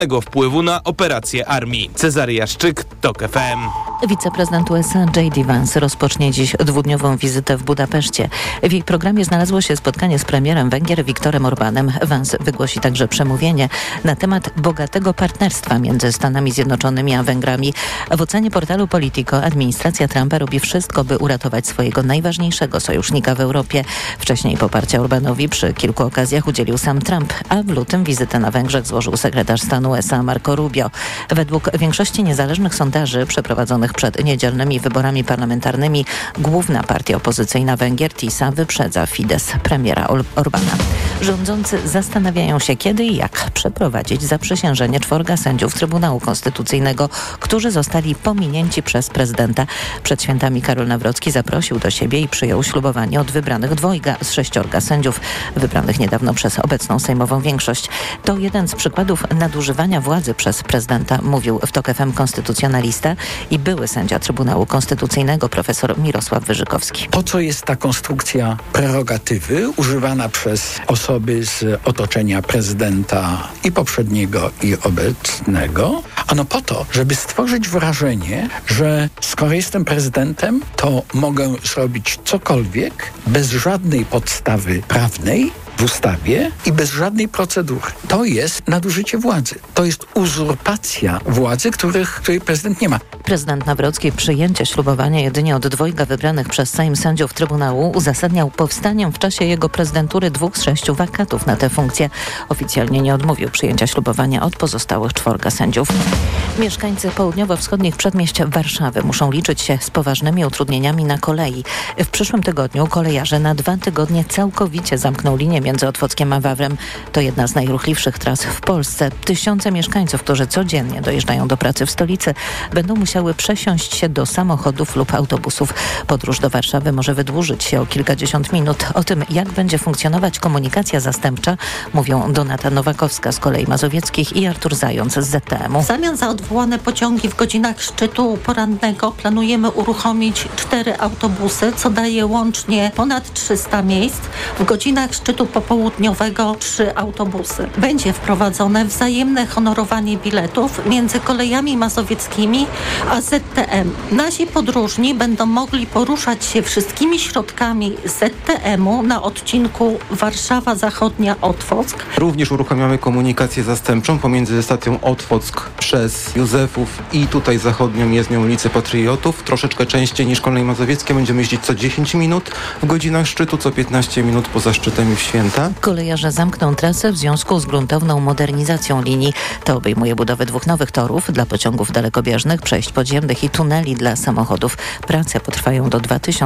wpływu na operacje armii. Cezary Jaszczyk, TOK FM. Wiceprezydent USA J.D. Vance rozpocznie dziś dwudniową wizytę w Budapeszcie. W jej programie znalazło się spotkanie z premierem Węgier Viktorem Orbánem. Vance wygłosi także przemówienie na temat bogatego partnerstwa między Stanami Zjednoczonymi a Węgrami. W ocenie portalu Politico administracja Trumpa robi wszystko, by uratować swojego najważniejszego sojusznika w Europie. Wcześniej poparcia Orbánowi przy kilku okazjach udzielił sam Trump, a w lutym wizytę na Węgrzech złożył sekretarz stanu USA Marco Rubio. Według większości niezależnych sondaży przeprowadzonych przed niedzielnymi wyborami parlamentarnymi główna partia opozycyjna Węgier, TISA, wyprzedza Fidesz premiera Orbána. Rządzący zastanawiają się, kiedy i jak przeprowadzić zaprzysiężenie 4 sędziów Trybunału Konstytucyjnego, którzy zostali pominięci przez prezydenta. Przed świętami Karol Nawrocki zaprosił do siebie i przyjął ślubowanie od wybranych 2 z 6 sędziów, wybranych niedawno przez obecną sejmową większość. To jeden z przykładów nadużywania władzy przez prezydenta, mówił w TOK FM konstytucjonalista i były sędzia Trybunału Konstytucyjnego profesor Mirosław Wyżykowski. Po co jest ta konstrukcja prerogatywy używana przez osoby z otoczenia prezydenta i poprzedniego, i obecnego? Ano po to, żeby stworzyć wrażenie, że skoro jestem prezydentem, to mogę zrobić cokolwiek bez żadnej podstawy prawnej w ustawie i bez żadnej procedury. To jest nadużycie władzy. To jest uzurpacja władzy, której prezydent nie ma. Prezydent Nawrocki przyjęcie ślubowania jedynie od 2 wybranych przez Sejm sędziów Trybunału uzasadniał powstaniem w czasie jego prezydentury 2 z 6 wakatów na tę funkcję. Oficjalnie nie odmówił przyjęcia ślubowania od pozostałych 4 sędziów. Mieszkańcy południowo-wschodnich przedmieść Warszawy muszą liczyć się z poważnymi utrudnieniami na kolei. W przyszłym tygodniu kolejarze na 2 tygodnie całkowicie zamkną linię między Otwockiem a Wawrem. To jedna z najruchliwszych tras w Polsce. Tysiące mieszkańców, którzy codziennie dojeżdżają do pracy w stolicy, będą musiały przesiąść się do samochodów lub autobusów. Podróż do Warszawy może wydłużyć się o kilkadziesiąt minut. O tym, jak będzie funkcjonować komunikacja zastępcza, mówią Donata Nowakowska z Kolei Mazowieckich i Artur Zając z ZTM-u. W zamian za odwołane pociągi w godzinach szczytu porannego planujemy uruchomić 4 autobusy, co daje łącznie ponad 300 miejsc. W godzinach szczytu popołudniowego 3 autobusy. Będzie wprowadzone wzajemne honorowanie biletów między Kolejami Mazowieckimi a ZTM. Nasi podróżni będą mogli poruszać się wszystkimi środkami ZTM-u na odcinku Warszawa Zachodnia-Otwock. Również uruchamiamy komunikację zastępczą pomiędzy stacją Otwock przez Józefów i tutaj zachodnią jezdnią ulicy Patriotów. Troszeczkę częściej niż Koleje Mazowieckie. Będziemy jeździć co 10 minut w godzinach szczytu, co 15 minut poza szczytem i w święta. Kolejarze zamkną trasę w związku z gruntowną modernizacją linii. To obejmuje budowę 2 nowych torów dla pociągów dalekobieżnych, przejść podziemnych i tuneli dla samochodów. Prace potrwają do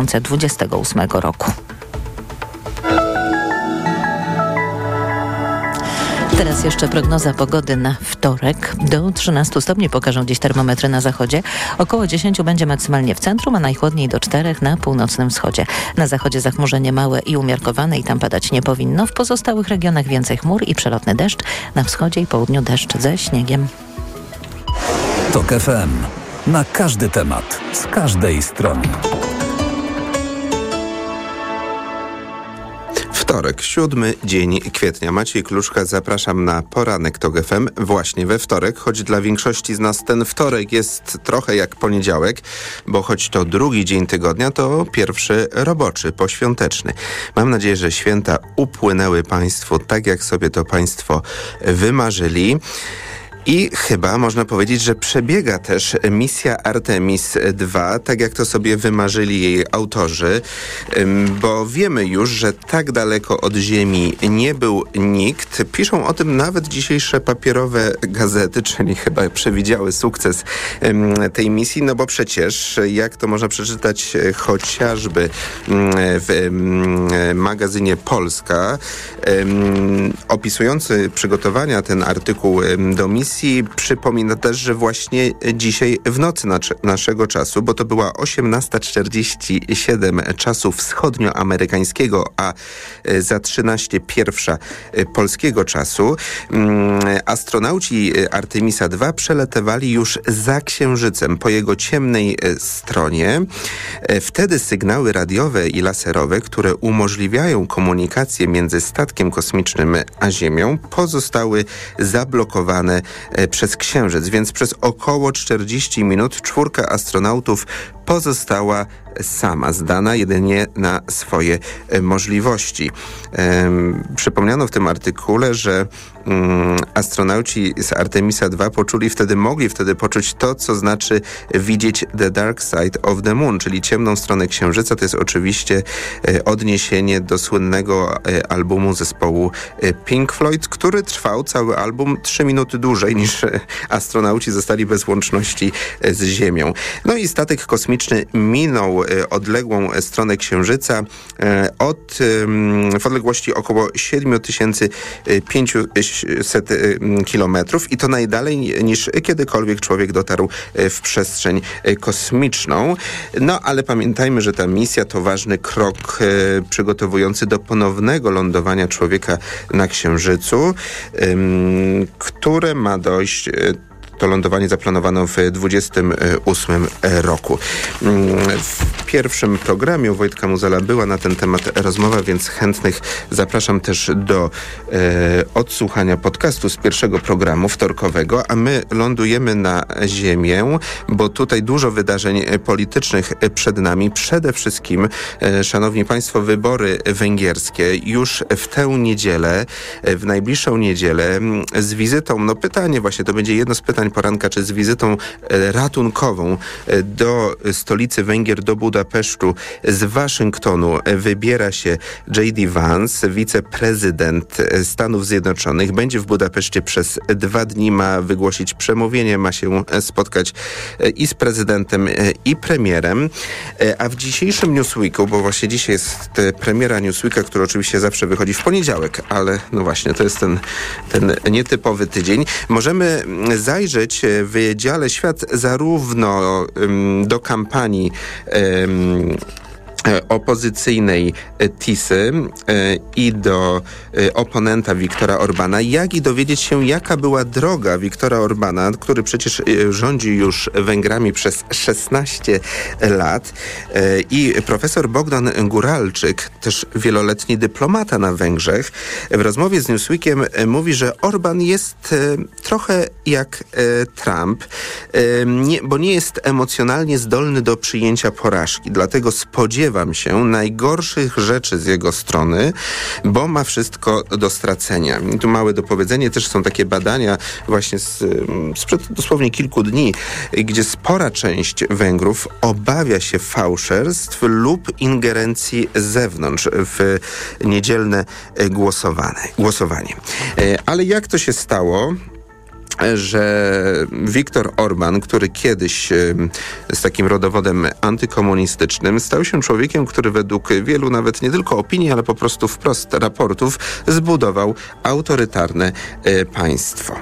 2028 roku. Teraz jeszcze prognoza pogody na wtorek. Do 13 stopni pokażą dziś termometry na zachodzie. Około 10 będzie maksymalnie w centrum, a najchłodniej do 4 na północnym wschodzie. Na zachodzie zachmurzenie małe i umiarkowane i tam padać nie powinno. W pozostałych regionach więcej chmur i przelotny deszcz. Na wschodzie i południu deszcz ze śniegiem. TOK FM. Na każdy temat. Z każdej strony. Wtorek, 7 dzień kwietnia. Maciej Kluczka, zapraszam na poranek TOK FM właśnie we wtorek, choć dla większości z nas ten wtorek jest trochę jak poniedziałek, bo choć to drugi dzień tygodnia, to pierwszy roboczy, poświąteczny. Mam nadzieję, że święta upłynęły Państwu tak, jak sobie to Państwo wymarzyli. I chyba można powiedzieć, że przebiega też misja Artemis II, tak jak to sobie wymarzyli jej autorzy, bo wiemy już, że tak daleko od Ziemi nie był nikt. Piszą o tym nawet dzisiejsze papierowe gazety, czyli chyba przewidziały sukces tej misji, no bo przecież, jak to można przeczytać chociażby w magazynie Polska, opisujący przygotowania ten artykuł do misji, przypomina też, że właśnie dzisiaj w nocy naszego czasu, bo to była 18:47 czasu wschodnioamerykańskiego, a za 13:01 polskiego czasu, astronauci Artemisa II przelatywali już za Księżycem po jego ciemnej stronie. Wtedy sygnały radiowe i laserowe, które umożliwiają komunikację między statkiem kosmicznym a Ziemią, pozostały zablokowane przez Księżyc, więc przez około 40 minut 4 astronautów pozostała sama, zdana jedynie na swoje możliwości. Przypomniano w tym artykule, że astronauci z Artemisa II mogli wtedy poczuć to, co znaczy widzieć the dark side of the moon, czyli ciemną stronę Księżyca. To jest oczywiście odniesienie do słynnego albumu zespołu Pink Floyd, który trwał cały album 3 minuty dłużej niż astronauci zostali bez łączności z Ziemią. No i statek kosmiczny minął odległą stronę Księżyca w odległości około 7500 kilometrów i to najdalej niż kiedykolwiek człowiek dotarł w przestrzeń kosmiczną. No ale pamiętajmy, że ta misja to ważny krok przygotowujący do ponownego lądowania człowieka na Księżycu, które ma dojść. To lądowanie zaplanowano w 2028 roku. W pierwszym programie u Wojtka Muzela była na ten temat rozmowa, więc chętnych zapraszam też do odsłuchania podcastu z pierwszego programu wtorkowego, a my lądujemy na Ziemię, bo tutaj dużo wydarzeń politycznych przed nami. Przede wszystkim, szanowni państwo, wybory węgierskie już w tę niedzielę, w najbliższą niedzielę z wizytą, pytanie właśnie, to będzie jedno z pytań poranka, czy z wizytą ratunkową do stolicy Węgier, do Budapesztu z Waszyngtonu wybiera się J.D. Vance, wiceprezydent Stanów Zjednoczonych. Będzie w Budapeszcie przez 2 dni, ma wygłosić przemówienie, ma się spotkać i z prezydentem, i premierem. A w dzisiejszym Newsweeku, bo właśnie dzisiaj jest premiera Newsweeka, który oczywiście zawsze wychodzi w poniedziałek, ale no właśnie, to jest ten nietypowy tydzień. Możemy zajrzeć w dziale Świat zarówno do kampanii opozycyjnej Tisy i do oponenta Viktora Orbana, jak i dowiedzieć się, jaka była droga Viktora Orbana, który przecież rządzi już Węgrami przez 16 lat. I profesor Bogdan Guralczyk, też wieloletni dyplomata na Węgrzech, w rozmowie z Newsweekiem mówi, że Orban jest trochę jak Trump, bo nie jest emocjonalnie zdolny do przyjęcia porażki. Dlatego spodziewam się najgorszych rzeczy z jego strony, bo ma wszystko do stracenia. I tu małe dopowiedzenie, też są takie badania właśnie sprzed dosłownie kilku dni, gdzie spora część Węgrów obawia się fałszerstw lub ingerencji z zewnątrz w niedzielne głosowanie. Ale jak to się stało, że Viktor Orban, który kiedyś z takim rodowodem antykomunistycznym, stał się człowiekiem, który według wielu nawet nie tylko opinii, ale po prostu wprost raportów zbudował autorytarne państwo.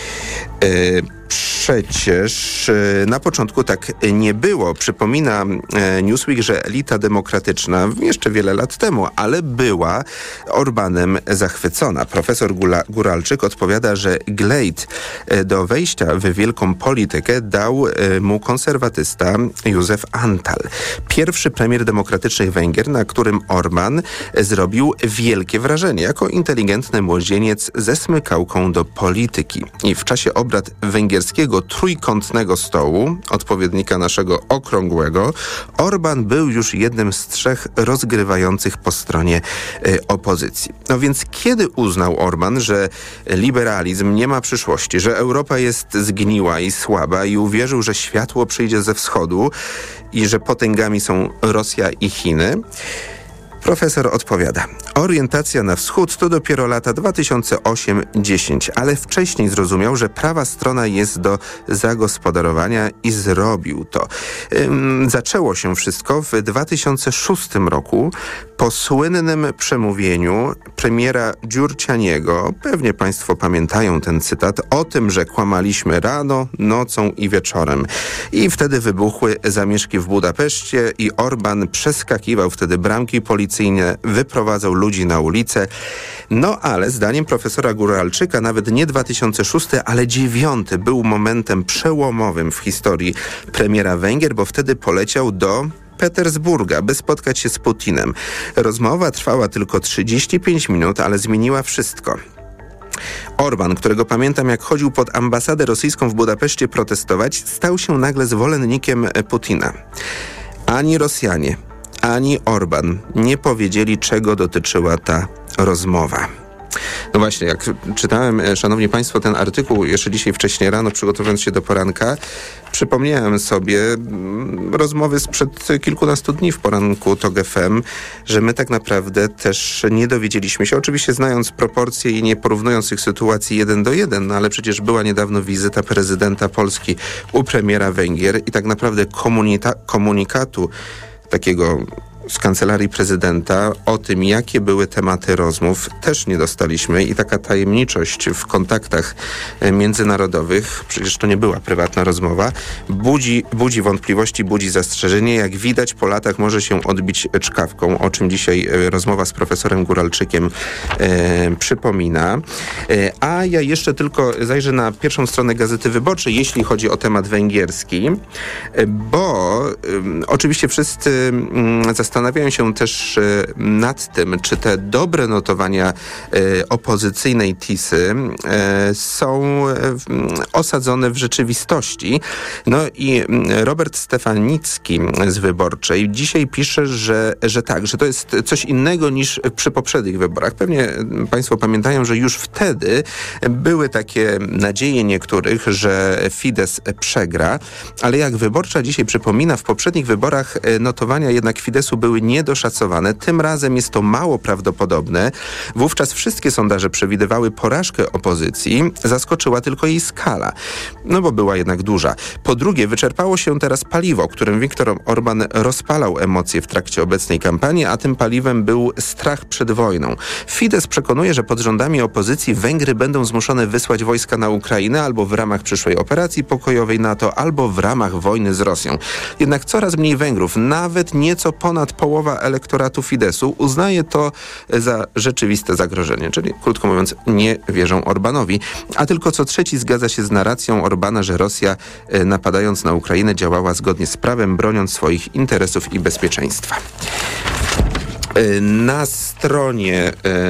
Przecież na początku tak nie było. Przypomina Newsweek, że elita demokratyczna jeszcze wiele lat temu, ale była Orbanem zachwycona. Profesor Guralczyk odpowiada, że glejt do wejścia w wielką politykę dał mu konserwatysta Józef Antall. Pierwszy premier demokratycznych Węgier, na którym Orban zrobił wielkie wrażenie. Jako inteligentny młodzieniec ze smykałką do polityki. I w czasie obrad węgierskiego trójkątnego stołu, odpowiednika naszego okrągłego, Orban był już jednym z 3 rozgrywających po stronie opozycji. No więc kiedy uznał Orban, że liberalizm nie ma przyszłości, że Europa jest zgniła i słaba i uwierzył, że światło przyjdzie ze wschodu i że potęgami są Rosja i Chiny? Profesor odpowiada: orientacja na wschód to dopiero lata 2008-10, ale wcześniej zrozumiał, że prawa strona jest do zagospodarowania i zrobił to. Zaczęło się wszystko w 2006 roku po słynnym przemówieniu premiera Giurcianiego. Pewnie państwo pamiętają ten cytat o tym, że kłamaliśmy rano, nocą i wieczorem. I wtedy wybuchły zamieszki w Budapeszcie i Orban przeskakiwał wtedy bramki policyjne, wyprowadzał ludzi na ulicę. No ale zdaniem profesora Guralczyka nawet nie 2006, ale 2009 był momentem przełomowym w historii premiera Węgier, bo wtedy poleciał do Petersburga, by spotkać się z Putinem. Rozmowa trwała tylko 35 minut, ale zmieniła wszystko. Orbán, którego pamiętam jak chodził pod ambasadę rosyjską w Budapeszcie protestować, stał się nagle zwolennikiem Putina. Ani Rosjanie, ani Orbán nie powiedzieli, czego dotyczyła ta rozmowa. No właśnie, jak czytałem, szanowni państwo, ten artykuł jeszcze dzisiaj wcześniej rano, przygotowując się do poranka, przypomniałem sobie rozmowy sprzed kilkunastu dni w poranku TOG FM, że my tak naprawdę też nie dowiedzieliśmy się, oczywiście znając proporcje i nie porównując tych sytuacji 1:1, no ale przecież była niedawno wizyta prezydenta Polski u premiera Węgier i tak naprawdę komunikatu takiego z kancelarii prezydenta o tym, jakie były tematy rozmów, też nie dostaliśmy i taka tajemniczość w kontaktach międzynarodowych, przecież to nie była prywatna rozmowa, budzi wątpliwości, budzi zastrzeżenie. Jak widać, po latach może się odbić czkawką, o czym dzisiaj rozmowa z profesorem Góralczykiem przypomina. A ja jeszcze tylko zajrzę na pierwszą stronę Gazety Wyborczej, jeśli chodzi o temat węgierski, bo oczywiście wszyscy zastanawiają się też nad tym, czy te dobre notowania opozycyjnej Tisy są osadzone w rzeczywistości. No i Robert Stefanicki z Wyborczej dzisiaj pisze, że tak, że to jest coś innego niż przy poprzednich wyborach. Pewnie państwo pamiętają, że już wtedy były takie nadzieje niektórych, że Fidesz przegra, ale jak Wyborcza dzisiaj przypomina, w poprzednich wyborach notowania jednak Fideszu były niedoszacowane. Tym razem jest to mało prawdopodobne. Wówczas wszystkie sondaże przewidywały porażkę opozycji. Zaskoczyła tylko jej skala. No bo była jednak duża. Po drugie, wyczerpało się teraz paliwo, którym Viktor Orbán rozpalał emocje w trakcie obecnej kampanii, a tym paliwem był strach przed wojną. Fidesz przekonuje, że pod rządami opozycji Węgry będą zmuszone wysłać wojska na Ukrainę albo w ramach przyszłej operacji pokojowej NATO, albo w ramach wojny z Rosją. Jednak coraz mniej Węgrów, nawet nieco ponad połowa elektoratu Fideszu, uznaje to za rzeczywiste zagrożenie. Czyli, krótko mówiąc, nie wierzą Orbánowi. A tylko co trzeci zgadza się z narracją Orbána, że Rosja, napadając na Ukrainę, działała zgodnie z prawem, broniąc swoich interesów i bezpieczeństwa. Na stronie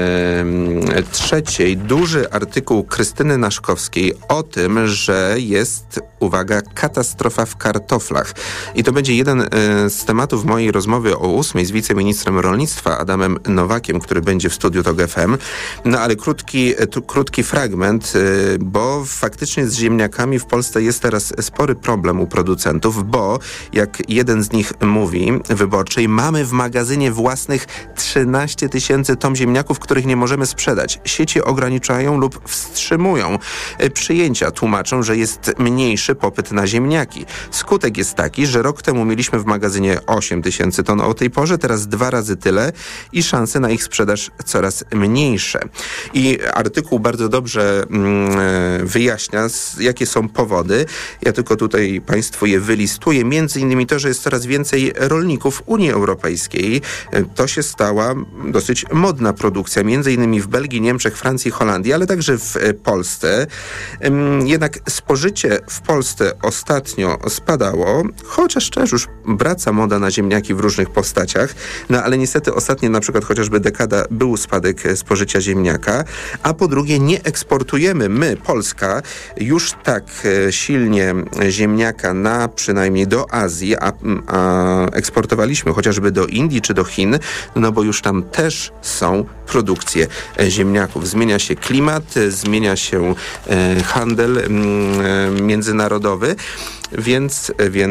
trzeciej duży artykuł Krystyny Naszkowskiej o tym, że jest, uwaga, katastrofa w kartoflach. I to będzie jeden z tematów mojej rozmowy o 8 z wiceministrem rolnictwa Adamem Nowakiem, który będzie w studiu TOG FM. No ale krótki fragment, bo faktycznie z ziemniakami w Polsce jest teraz spory problem u producentów, bo jak jeden z nich mówi Wyborczej, mamy w magazynie własnych 13 000 ton ziemniaków, których nie możemy sprzedać. Sieci ograniczają lub wstrzymują przyjęcia. Tłumaczą, że jest mniejszy popyt na ziemniaki. Skutek jest taki, że rok temu mieliśmy w magazynie 8 000 ton o tej porze, teraz 2 razy tyle i szanse na ich sprzedaż coraz mniejsze. I artykuł bardzo dobrze wyjaśnia, jakie są powody. Ja tylko tutaj państwu je wylistuję. Między innymi to, że jest coraz więcej rolników Unii Europejskiej. To się stała dosyć modna produkcja, między innymi w Belgii, Niemczech, Francji, Holandii, ale także w Polsce. Jednak spożycie w Polsce ostatnio spadało, chociaż też już wraca moda na ziemniaki w różnych postaciach, no ale niestety ostatnio na przykład chociażby dekada był spadek spożycia ziemniaka, a po drugie nie eksportujemy my, Polska, już tak silnie ziemniaka przynajmniej do Azji, a eksportowaliśmy chociażby do Indii czy do Chin, no bo już tam też są produkcje ziemniaków. Zmienia się klimat, zmienia się handel międzynarodowy, więc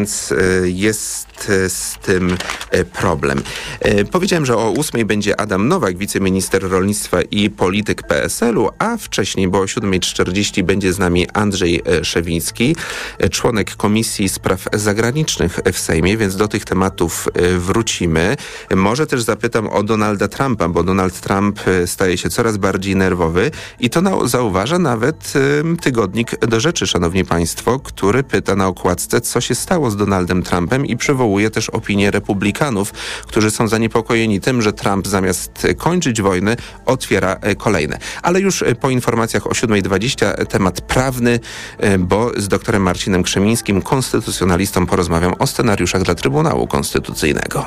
jest z tym problem. Powiedziałem, że o 8 będzie Adam Nowak, wiceminister rolnictwa i polityk PSL-u, a wcześniej, bo o 7:40 będzie z nami Andrzej Szewiński, członek Komisji Spraw Zagranicznych w Sejmie, więc do tych tematów wrócimy. Może też zapytam o Donalda Trumpa, bo Donald Trump staje się coraz bardziej nerwowy i to zauważa nawet tygodnik Do Rzeczy, szanowni państwo, który pyta na okładce, co się stało z Donaldem Trumpem i przywołuje też opinię republikanów, którzy są zaniepokojeni tym, że Trump zamiast kończyć wojny otwiera kolejne. Ale już po informacjach o 7:20 temat prawny, bo z doktorem Marcinem Krzemińskim, konstytucjonalistą, porozmawiam o scenariuszach dla Trybunału Konstytucyjnego.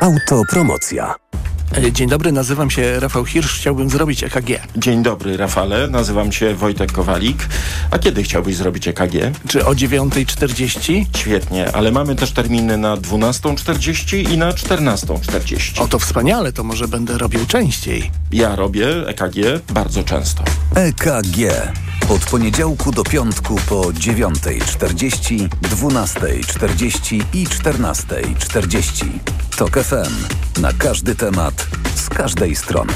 Autopromocja. Dzień dobry, nazywam się Rafał Hirsch, chciałbym zrobić EKG. Dzień dobry, Rafale, nazywam się Wojtek Kowalik. A kiedy chciałbyś zrobić EKG? Czy o 9:40? Świetnie, ale mamy też terminy na 12:40 i na 14:40. O, to wspaniale, to może będę robił częściej. Ja robię EKG bardzo często. EKG. Od poniedziałku do piątku po 9:40, 12:40 i 14:40. TOK FM. Na każdy temat, z każdej strony.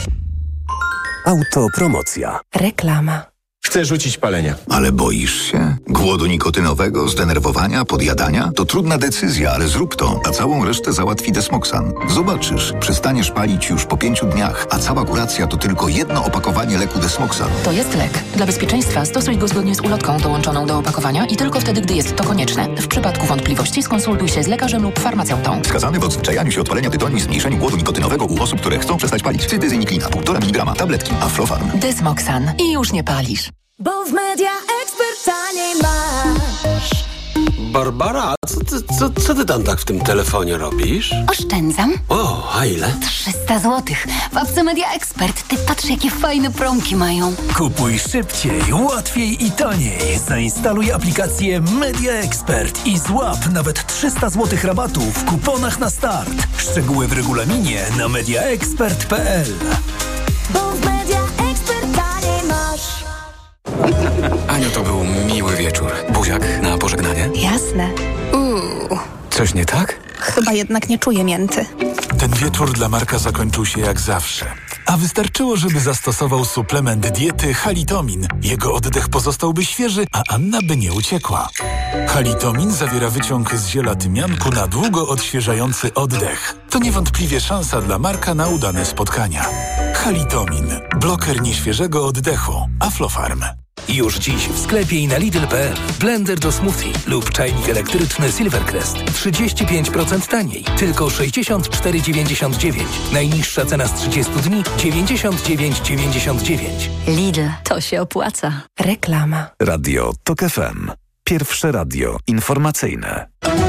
Autopromocja. Reklama. Chcę rzucić palenie. Ale boisz się? Głodu nikotynowego, zdenerwowania, podjadania? To trudna decyzja, ale zrób to, a całą resztę załatwi Desmoxan. Zobaczysz, przestaniesz palić już po 5 dniach, a cała kuracja to tylko jedno opakowanie leku Desmoxan. To jest lek. Dla bezpieczeństwa stosuj go zgodnie z ulotką dołączoną do opakowania i tylko wtedy, gdy jest to konieczne. W przypadku wątpliwości skonsultuj się z lekarzem lub farmaceutą. Wskazany w odzwyczajaniu się od palenia tytoniu i zmniejszeniu głodu nikotynowego u osób, które chcą przestać palić. Cytyzyniklina, 1,5 mg, tabletki, Aflofarm. Desmoxan. I już nie palisz. Bo w Media Expert taniej masz. Barbara, co ty tam tak w tym telefonie robisz? Oszczędzam. O, a ile? 300 zł. W apce Media Expert. Ty patrz, jakie fajne promki mają. Kupuj szybciej, łatwiej i taniej. Zainstaluj aplikację Media Expert i złap nawet 300 zł rabatu w kuponach na start. Szczegóły w regulaminie na mediaexpert.pl. Bo w Media Expert taniej masz. Aniu, to był miły wieczór. Buziak na pożegnanie? Jasne. Coś nie tak? Chyba jednak nie czuję mięty. Ten wieczór dla Marka zakończył się jak zawsze. A wystarczyło, żeby zastosował suplement diety Halitomin. Jego oddech pozostałby świeży, a Anna by nie uciekła. Halitomin zawiera wyciąg z ziela tymianku na długo odświeżający oddech. To niewątpliwie szansa dla Marka na udane spotkania. Halitomin. Bloker nieświeżego oddechu. Aflofarm. Już dziś w sklepie i na Lidl.pl. Blender do smoothie lub czajnik elektryczny Silvercrest 35% taniej. Tylko 64,99. Najniższa cena z 30 dni 99,99. Lidl, to się opłaca. Reklama. Radio TOK FM. Pierwsze radio informacyjne.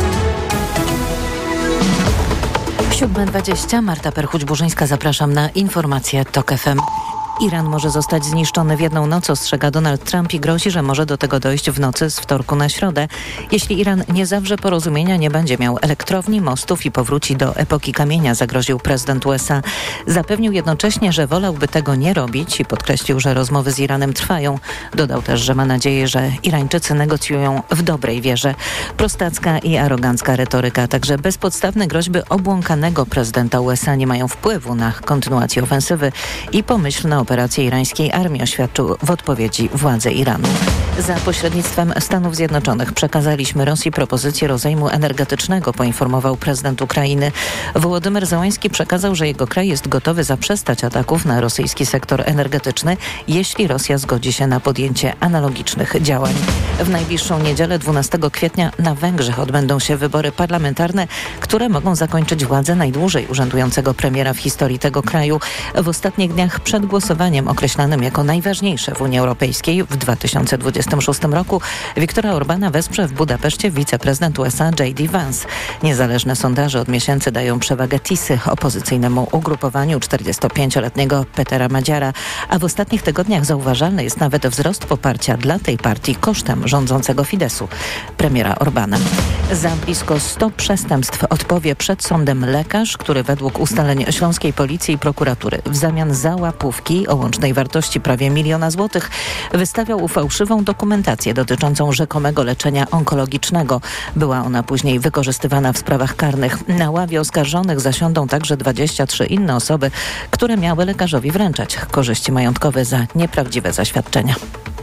7:20. Marta Perchuć-Burzyńska, zapraszam na informacje TOK FM. Iran może zostać zniszczony w jedną noc, ostrzega Donald Trump i grozi, że może do tego dojść w nocy z wtorku na środę. Jeśli Iran nie zawrze porozumienia, nie będzie miał elektrowni, mostów i powróci do epoki kamienia, zagroził prezydent USA. Zapewnił jednocześnie, że wolałby tego nie robić i podkreślił, że rozmowy z Iranem trwają. Dodał też, że ma nadzieję, że Irańczycy negocjują w dobrej wierze. Prostacka i arogancka retoryka, a także bezpodstawne groźby obłąkanego prezydenta USA nie mają wpływu na kontynuację ofensywy i pomyślne operacje irańskiej armii, oświadczył w odpowiedzi władze Iranu. Za pośrednictwem Stanów Zjednoczonych przekazaliśmy Rosji propozycję rozejmu energetycznego, poinformował prezydent Ukrainy. Wołodymyr Zełański przekazał, że jego kraj jest gotowy zaprzestać ataków na rosyjski sektor energetyczny, jeśli Rosja zgodzi się na podjęcie analogicznych działań. W najbliższą niedzielę 12 kwietnia na Węgrzech odbędą się wybory parlamentarne, które mogą zakończyć władzę najdłużej urzędującego premiera w historii tego kraju. W ostatnich dniach przed głosowaniem określanym jako najważniejsze w Unii Europejskiej w 2026 roku Viktora Orbana wesprze w Budapeszcie wiceprezydent USA J.D. Vance. Niezależne sondaże od miesięcy dają przewagę Tisy, opozycyjnemu ugrupowaniu 45-letniego Petera Madziara, a w ostatnich tygodniach zauważalny jest nawet wzrost poparcia dla tej partii kosztem rządzącego Fidesu, premiera Orbana. Za blisko 100 przestępstw odpowie przed sądem lekarz, który według ustaleń śląskiej policji i prokuratury w zamian za łapówki o łącznej wartości prawie 1 000 000 złotych wystawiał fałszywą dokumentację dotyczącą rzekomego leczenia onkologicznego. Była ona później wykorzystywana w sprawach karnych. Na ławie oskarżonych zasiądą także 23 inne osoby, które miały lekarzowi wręczać korzyści majątkowe za nieprawdziwe zaświadczenia.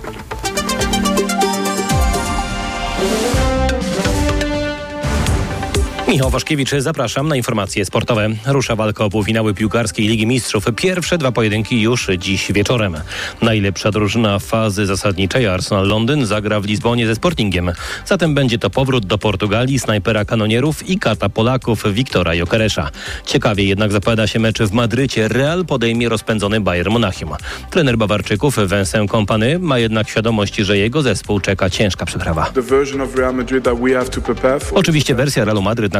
Michał Waszkiewicz, zapraszam na informacje sportowe. Rusza walka o półfinały piłkarskiej Ligi Mistrzów. Pierwsze 2 pojedynki już dziś wieczorem. Najlepsza drużyna fazy zasadniczej Arsenal Londyn zagra w Lizbonie ze Sportingiem. Zatem będzie to powrót do Portugalii snajpera kanonierów i kata Polaków Wiktora Jokeresza. Ciekawie jednak zapowiada się mecz w Madrycie. Real podejmie rozpędzony Bayern Monachium. Trener Bawarczyków Vincent Kompany ma jednak świadomość, że jego zespół czeka ciężka przeprawa. Oczywiście wersja Realu Madryt na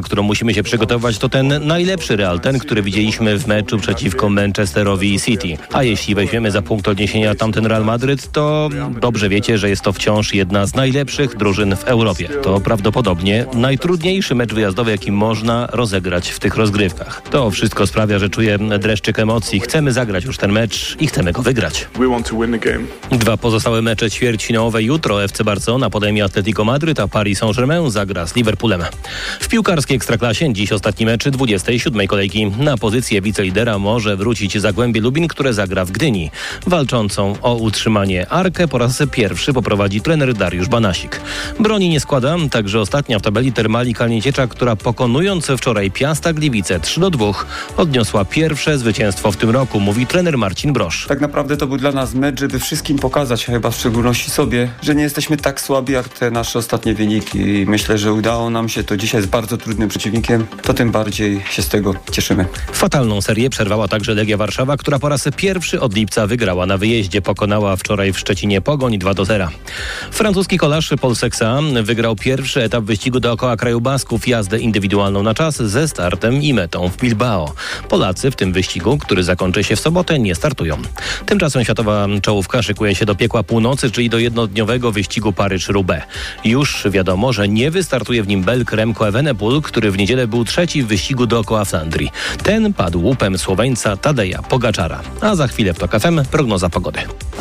na którą musimy się przygotować, to ten najlepszy Real, ten, który widzieliśmy w meczu przeciwko Manchesterowi City. A jeśli weźmiemy za punkt odniesienia tamten Real Madryt, to dobrze wiecie, że jest to wciąż jedna z najlepszych drużyn w Europie. To prawdopodobnie najtrudniejszy mecz wyjazdowy, jaki można rozegrać w tych rozgrywkach. To wszystko sprawia, że czuję dreszczyk emocji. Chcemy zagrać już ten mecz i chcemy go wygrać. Dwa pozostałe mecze ćwierćfinałowe jutro. FC Barcelona podejmie Atletico Madryt, a Paris Saint-Germain zagra z Liverpoolem. W piłkarskiej Ekstraklasie dziś ostatni mecz 27. kolejki. Na pozycję wicelidera może wrócić Zagłębie Lubin, które zagra w Gdyni. Walczącą o utrzymanie Arkę po raz pierwszy poprowadzi trener Dariusz Banasik. Broni nie składa także ostatnia w tabeli Termali Kalnieciecza, która pokonując wczoraj Piasta Gliwice 3-2 odniosła pierwsze zwycięstwo w tym roku, mówi trener Marcin Brosz. Tak naprawdę to był dla nas mecz, żeby wszystkim pokazać, chyba w szczególności sobie, że nie jesteśmy tak słabi jak te nasze ostatnie wyniki i myślę, że udało nam się to dzisiaj z bardzo trudnym przeciwnikiem, to tym bardziej się z tego cieszymy. Fatalną serię przerwała także Legia Warszawa, która po raz pierwszy od lipca wygrała na wyjeździe. Pokonała wczoraj w Szczecinie Pogoń 2-0. Francuski kolarz Paul Seksa wygrał pierwszy etap wyścigu dookoła kraju Basków, jazdę indywidualną na czas ze startem i metą w Bilbao. Polacy w tym wyścigu, który zakończy się w sobotę, nie startują. Tymczasem światowa czołówka szykuje się do piekła północy, czyli do jednodniowego wyścigu Paryż-Roubaix. Już wiadomo, że nie wystartuje w nim Belg Remco Evenepoel, który w niedzielę był trzeci w wyścigu dookoła Flandrii. Ten padł łupem Słoweńca Tadeja Pogaczara. A za chwilę w TOK FM prognoza pogody.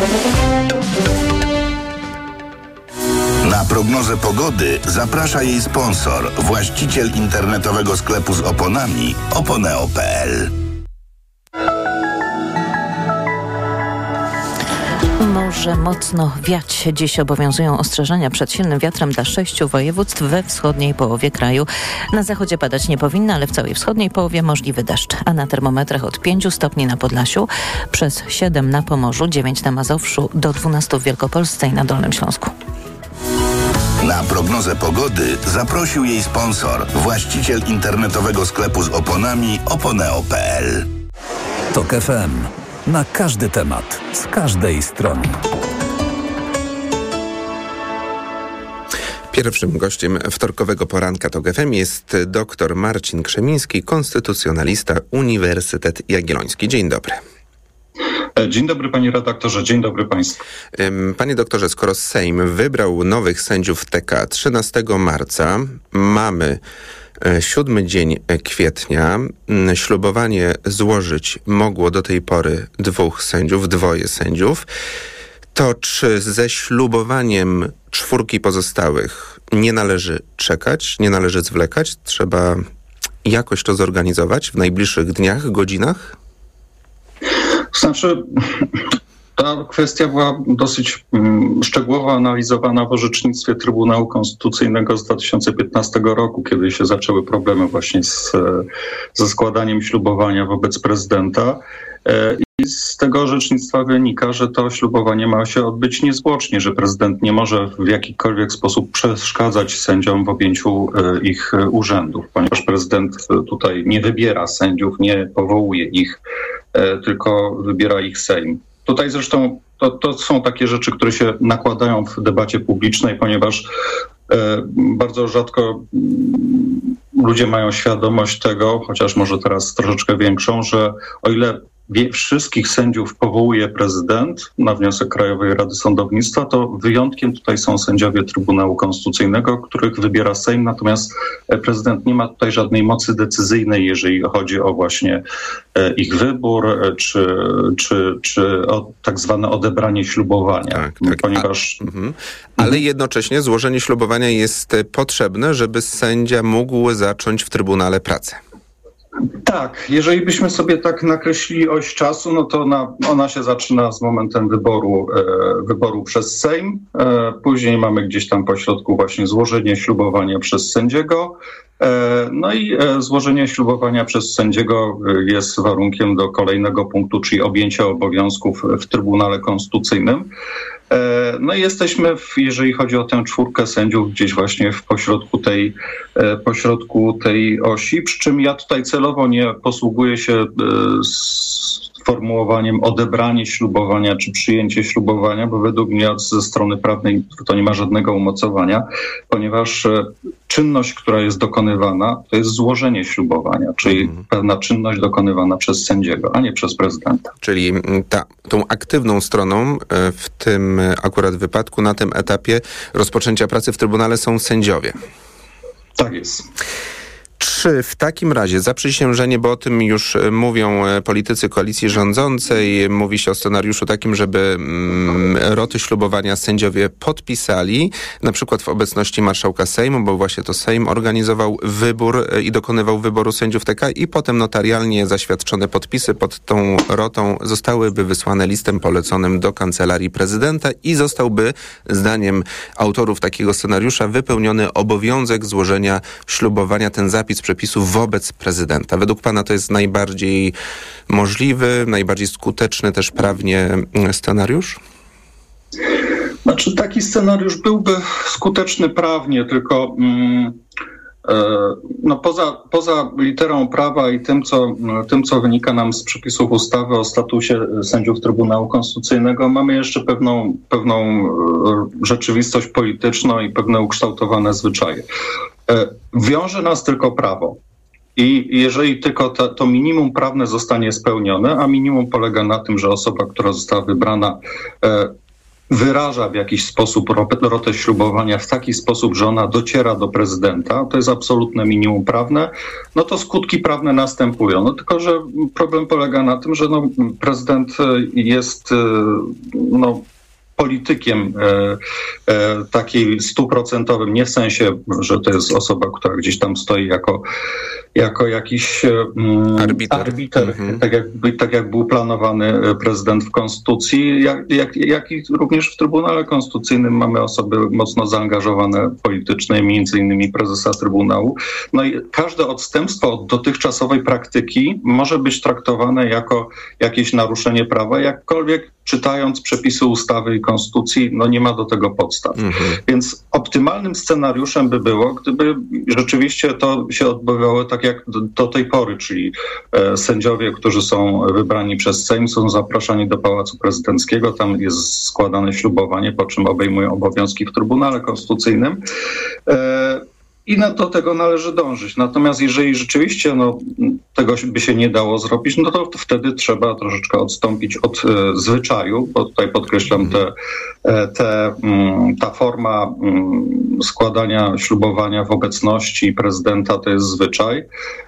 Na prognozę pogody zaprasza jej sponsor, właściciel internetowego sklepu z oponami oponeo.pl. Może mocno wiać. Dziś obowiązują ostrzeżenia przed silnym wiatrem dla 6 województw we wschodniej połowie kraju. Na zachodzie padać nie powinno, ale w całej wschodniej połowie możliwy deszcz. A na termometrach od 5 stopni na Podlasiu, przez 7 na Pomorzu, 9 na Mazowszu, do 12 w Wielkopolsce i na Dolnym Śląsku. Na prognozę pogody zaprosił jej sponsor, właściciel internetowego sklepu z oponami oponeo.pl. TOK FM. Na każdy temat, z każdej strony. Pierwszym gościem wtorkowego poranka TOK FM jest dr Marcin Krzemiński, konstytucjonalista, Uniwersytet Jagielloński. Dzień dobry. Dzień dobry panie redaktorze, dzień dobry państwu. Panie doktorze, skoro Sejm wybrał nowych sędziów TK 13 marca, mamy 7 dzień kwietnia, ślubowanie złożyć mogło do tej pory dwoje sędziów, to czy ze ślubowaniem 4 pozostałych nie należy czekać, nie należy zwlekać? Trzeba jakoś to zorganizować w najbliższych dniach, godzinach? Znaczy, ta kwestia była dosyć szczegółowo analizowana w orzecznictwie Trybunału Konstytucyjnego z 2015 roku, kiedy się zaczęły problemy właśnie ze składaniem ślubowania wobec prezydenta. I z tego orzecznictwa wynika, że to ślubowanie ma się odbyć niezwłocznie, że prezydent nie może w jakikolwiek sposób przeszkadzać sędziom w objęciu ich urzędów, ponieważ prezydent tutaj nie wybiera sędziów, nie powołuje ich, tylko wybiera ich Sejm. Tutaj zresztą to są takie rzeczy, które się nakładają w debacie publicznej, ponieważ bardzo rzadko ludzie mają świadomość tego, chociaż może teraz troszeczkę większą, że o ile wszystkich sędziów powołuje prezydent na wniosek Krajowej Rady Sądownictwa, to wyjątkiem tutaj są sędziowie Trybunału Konstytucyjnego, których wybiera Sejm, natomiast prezydent nie ma tutaj żadnej mocy decyzyjnej, jeżeli chodzi o właśnie ich wybór, czy o tak zwane odebranie ślubowania. Tak. Ponieważ... Ale jednocześnie złożenie ślubowania jest potrzebne, żeby sędzia mógł zacząć w Trybunale pracę. Tak, jeżeli byśmy sobie tak nakreślili oś czasu, no to ona się zaczyna z momentem wyboru przez Sejm. Później mamy gdzieś tam pośrodku właśnie złożenie ślubowania przez sędziego. No i złożenie ślubowania przez sędziego jest warunkiem do kolejnego punktu, czyli objęcia obowiązków w Trybunale Konstytucyjnym. No i jesteśmy, jeżeli chodzi o tę 4 sędziów, gdzieś właśnie w pośrodku tej osi, przy czym ja tutaj celowo nie posługuję się sformułowaniem odebranie ślubowania czy przyjęcie ślubowania, bo według mnie ze strony prawnej to nie ma żadnego umocowania, ponieważ czynność, która jest dokonywana, to jest złożenie ślubowania, czyli pewna czynność dokonywana przez sędziego, a nie przez prezydenta. Czyli tą aktywną stroną w tym akurat wypadku, na tym etapie rozpoczęcia pracy w Trybunale są sędziowie. Tak jest. Czy w takim razie zaprzysiężenie, bo o tym już mówią politycy koalicji rządzącej, mówi się o scenariuszu takim, żeby roty ślubowania sędziowie podpisali, na przykład w obecności marszałka Sejmu, bo właśnie to Sejm organizował wybór i dokonywał wyboru sędziów TK i potem notarialnie zaświadczone podpisy pod tą rotą zostałyby wysłane listem poleconym do Kancelarii Prezydenta i zostałby, zdaniem autorów takiego scenariusza, wypełniony obowiązek złożenia ślubowania, ten zapis przepisów wobec prezydenta. Według pana to jest najbardziej możliwy, najbardziej skuteczny też prawnie scenariusz? Znaczy taki scenariusz byłby skuteczny prawnie, tylko poza literą prawa i tym, co wynika nam z przepisów ustawy o statusie sędziów Trybunału Konstytucyjnego, mamy jeszcze pewną rzeczywistość polityczną i pewne ukształtowane zwyczaje. Wiąże nas tylko prawo. I jeżeli tylko to minimum prawne zostanie spełnione, a minimum polega na tym, że osoba, która została wybrana, wyraża w jakiś sposób rotę ślubowania w taki sposób, że ona dociera do prezydenta, to jest absolutne minimum prawne, no to skutki prawne następują. No tylko, że problem polega na tym, że prezydent jest politykiem takiej 100%, nie w sensie, że to jest osoba, która gdzieś tam stoi jako jakiś arbiter, tak jak był planowany prezydent w Konstytucji, jak i również w Trybunale Konstytucyjnym mamy osoby mocno zaangażowane politycznie, między innymi prezesa Trybunału. No i każde odstępstwo od dotychczasowej praktyki może być traktowane jako jakieś naruszenie prawa, jakkolwiek czytając przepisy ustawy i konstytucji, nie ma do tego podstaw. Więc optymalnym scenariuszem by było, gdyby rzeczywiście to się odbywało tak jak do tej pory, czyli sędziowie, którzy są wybrani przez Sejm, są zapraszani do Pałacu Prezydenckiego, tam jest składane ślubowanie, po czym obejmują obowiązki w Trybunale Konstytucyjnym. I do tego należy dążyć. Natomiast jeżeli rzeczywiście tego by się nie dało zrobić, to wtedy trzeba troszeczkę odstąpić od zwyczaju, bo tutaj podkreślam, ta forma składania ślubowania w obecności prezydenta to jest zwyczaj.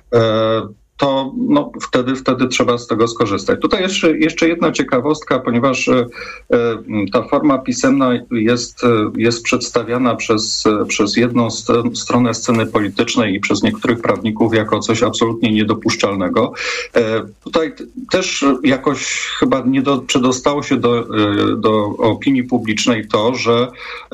To wtedy trzeba z tego skorzystać. Tutaj jeszcze jedna ciekawostka, ponieważ ta forma pisemna jest przedstawiana przez jedną stronę sceny politycznej i przez niektórych prawników jako coś absolutnie niedopuszczalnego. Tutaj też jakoś chyba nie przedostało się do opinii publicznej to, że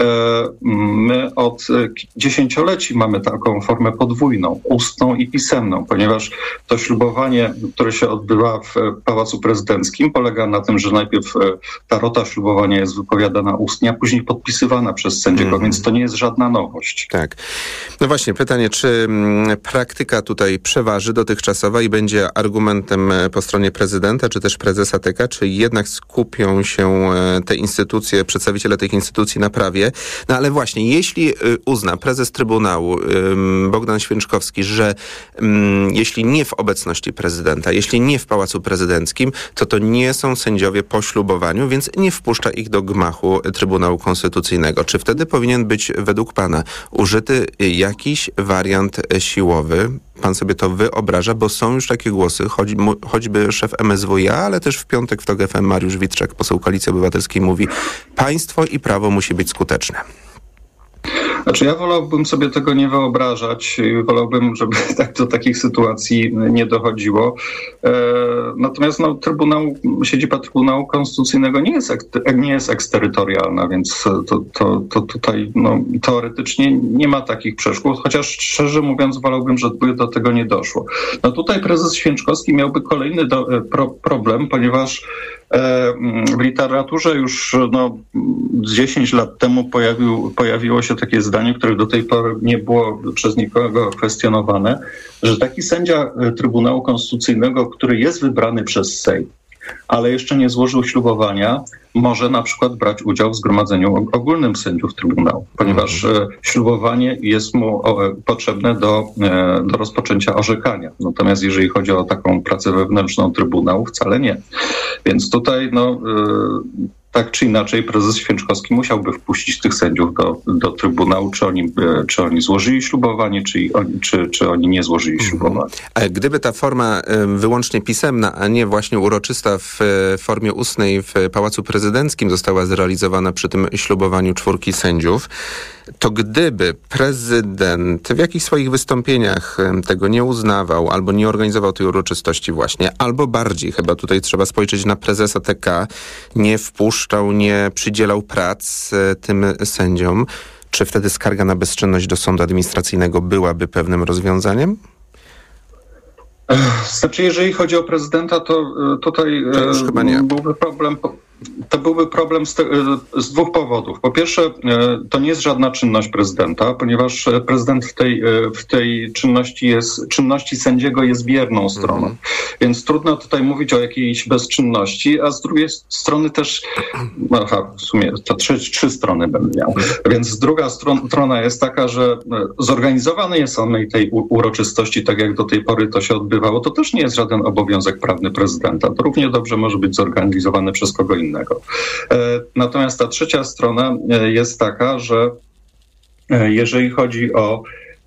my od dziesięcioleci mamy taką formę podwójną, ustną i pisemną, ponieważ to ślubowanie, które się odbywa w Pałacu Prezydenckim, polega na tym, że najpierw ta rota ślubowania jest wypowiadana ustnie, a później podpisywana przez sędziego, więc to nie jest żadna nowość. Tak. No właśnie, pytanie, czy praktyka tutaj przeważy dotychczasowa i będzie argumentem po stronie prezydenta, czy też prezesa TK, czy jednak skupią się te instytucje, przedstawiciele tych instytucji na prawie? No ale właśnie, jeśli uzna prezes Trybunału Bogdan Święczkowski, że jeśli nie w obecności prezydenta, jeśli nie w Pałacu Prezydenckim, to nie są sędziowie po ślubowaniu, więc nie wpuszcza ich do gmachu Trybunału Konstytucyjnego. Czy wtedy powinien być według pana użyty jakiś wariant siłowy? Pan sobie to wyobraża, bo są już takie głosy, choćby szef MSWiA, ale też w piątek w TOG FM Mariusz Witczak, poseł Koalicji Obywatelskiej, mówi: państwo i prawo musi być skuteczne. Znaczy ja wolałbym sobie tego nie wyobrażać, wolałbym, żeby do takich sytuacji nie dochodziło. Natomiast siedziba Trybunału Konstytucyjnego nie jest eksterytorialna, więc to tutaj teoretycznie nie ma takich przeszkód, chociaż szczerze mówiąc wolałbym, żeby do tego nie doszło. Tutaj prezes Święczkowski miałby kolejny problem, ponieważ w literaturze już 10 lat temu pojawiło się takie zdanie, które do tej pory nie było przez nikogo kwestionowane, że taki sędzia Trybunału Konstytucyjnego, który jest wybrany przez Sejm, ale jeszcze nie złożył ślubowania, może na przykład brać udział w zgromadzeniu ogólnym sędziów Trybunału, ponieważ ślubowanie jest mu potrzebne do rozpoczęcia orzekania. Natomiast jeżeli chodzi o taką pracę wewnętrzną Trybunału, wcale nie. Więc tutaj tak czy inaczej prezes Święczkowski musiałby wpuścić tych sędziów do Trybunału, czy oni złożyli ślubowanie, czy oni nie złożyli ślubowania. A gdyby ta forma wyłącznie pisemna, a nie właśnie uroczysta w formie ustnej w Pałacu Prezydenckim została zrealizowana przy tym ślubowaniu 4 sędziów, to gdyby prezydent w jakichś swoich wystąpieniach tego nie uznawał, albo nie organizował tej uroczystości właśnie, albo bardziej, chyba tutaj trzeba spojrzeć na prezesa TK, nie wpuszczał, nie przydzielał prac tym sędziom, czy wtedy skarga na bezczynność do sądu administracyjnego byłaby pewnym rozwiązaniem? Znaczy, jeżeli chodzi o prezydenta, to tutaj chyba nie. Byłby problem. To byłby problem z 2 powodów. Po pierwsze, to nie jest żadna czynność prezydenta, ponieważ prezydent w tej czynności sędziego jest bierną stroną. Więc trudno tutaj mówić o jakiejś bezczynności, a z drugiej strony też, w sumie to 3 strony będę miał. Więc druga strona jest taka, że zorganizowanie samej tej uroczystości, tak jak do tej pory to się odbywało, to też nie jest żaden obowiązek prawny prezydenta. To równie dobrze może być zorganizowane przez kogo innego. Natomiast ta trzecia strona jest taka, że jeżeli chodzi o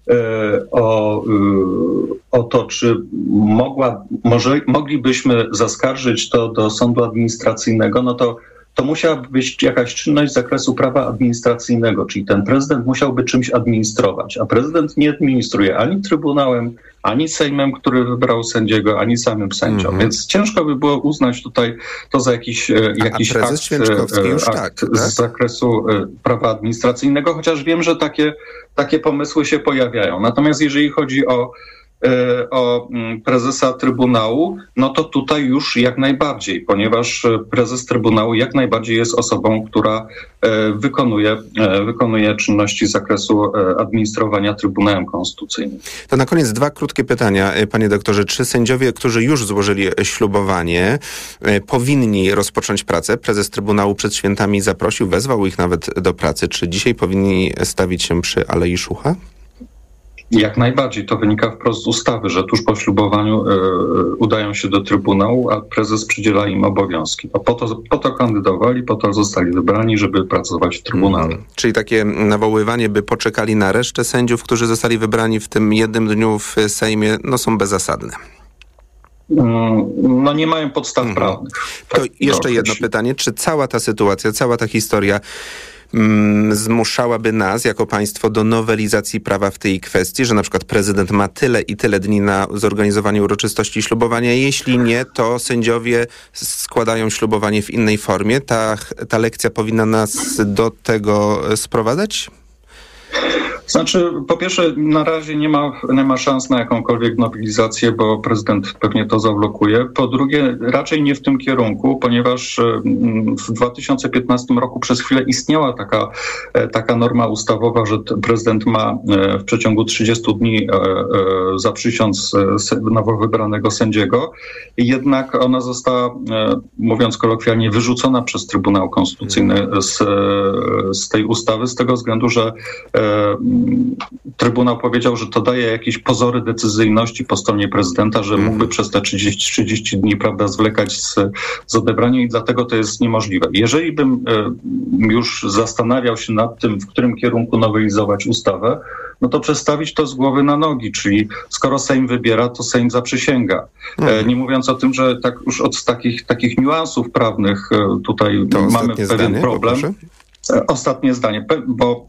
to, czy moglibyśmy zaskarżyć to do sądu administracyjnego, no to musiałaby być jakaś czynność z zakresu prawa administracyjnego, czyli ten prezydent musiałby czymś administrować, a prezydent nie administruje ani Trybunałem, ani Sejmem, który wybrał sędziego, ani samym sędzią. Więc ciężko by było uznać tutaj to za jakiś akt z zakresu prawa administracyjnego, chociaż wiem, że takie pomysły się pojawiają. Natomiast jeżeli chodzi o prezesa Trybunału, no to tutaj już jak najbardziej, ponieważ prezes Trybunału jak najbardziej jest osobą, która wykonuje czynności z zakresu administrowania Trybunałem Konstytucyjnym. To na koniec 2 krótkie pytania, panie doktorze. Czy sędziowie, którzy już złożyli ślubowanie, powinni rozpocząć pracę? Prezes Trybunału przed świętami zaprosił, wezwał ich nawet do pracy. Czy dzisiaj powinni stawić się przy Alei Szucha? Jak najbardziej. To wynika wprost z ustawy, że tuż po ślubowaniu udają się do Trybunału, a prezes przydziela im obowiązki. Po to kandydowali, po to zostali wybrani, żeby pracować w Trybunale. Czyli takie nawoływanie, by poczekali na resztę sędziów, którzy zostali wybrani w tym jednym dniu w Sejmie, są bezzasadne. Nie mają podstaw prawnych. To jeszcze jedno pytanie. Czy cała ta sytuacja, cała ta historia zmuszałaby nas jako państwo do nowelizacji prawa w tej kwestii, że na przykład prezydent ma tyle i tyle dni na zorganizowanie uroczystości i ślubowania. Jeśli nie, to sędziowie składają ślubowanie w innej formie. Ta lekcja powinna nas do tego sprowadzać? Znaczy, po pierwsze, na razie nie ma szans na jakąkolwiek nowelizację, bo prezydent pewnie to zablokuje. Po drugie, raczej nie w tym kierunku, ponieważ w 2015 roku przez chwilę istniała taka norma ustawowa, że prezydent ma w przeciągu 30 dni zaprzysiąc nowo wybranego sędziego. Jednak ona została, mówiąc kolokwialnie, wyrzucona przez Trybunał Konstytucyjny z tej ustawy z tego względu, że Trybunał powiedział, że to daje jakieś pozory decyzyjności po stronie prezydenta, że mógłby przez te 30 dni, zwlekać z odebraniem i dlatego to jest niemożliwe. Jeżeli bym już zastanawiał się nad tym, w którym kierunku nowelizować ustawę, no to przestawić to z głowy na nogi, czyli skoro Sejm wybiera, to Sejm zaprzysięga. Nie mówiąc o tym, że tak już od takich niuansów prawnych tutaj mamy pewien problem. Ostatnie zdanie, bo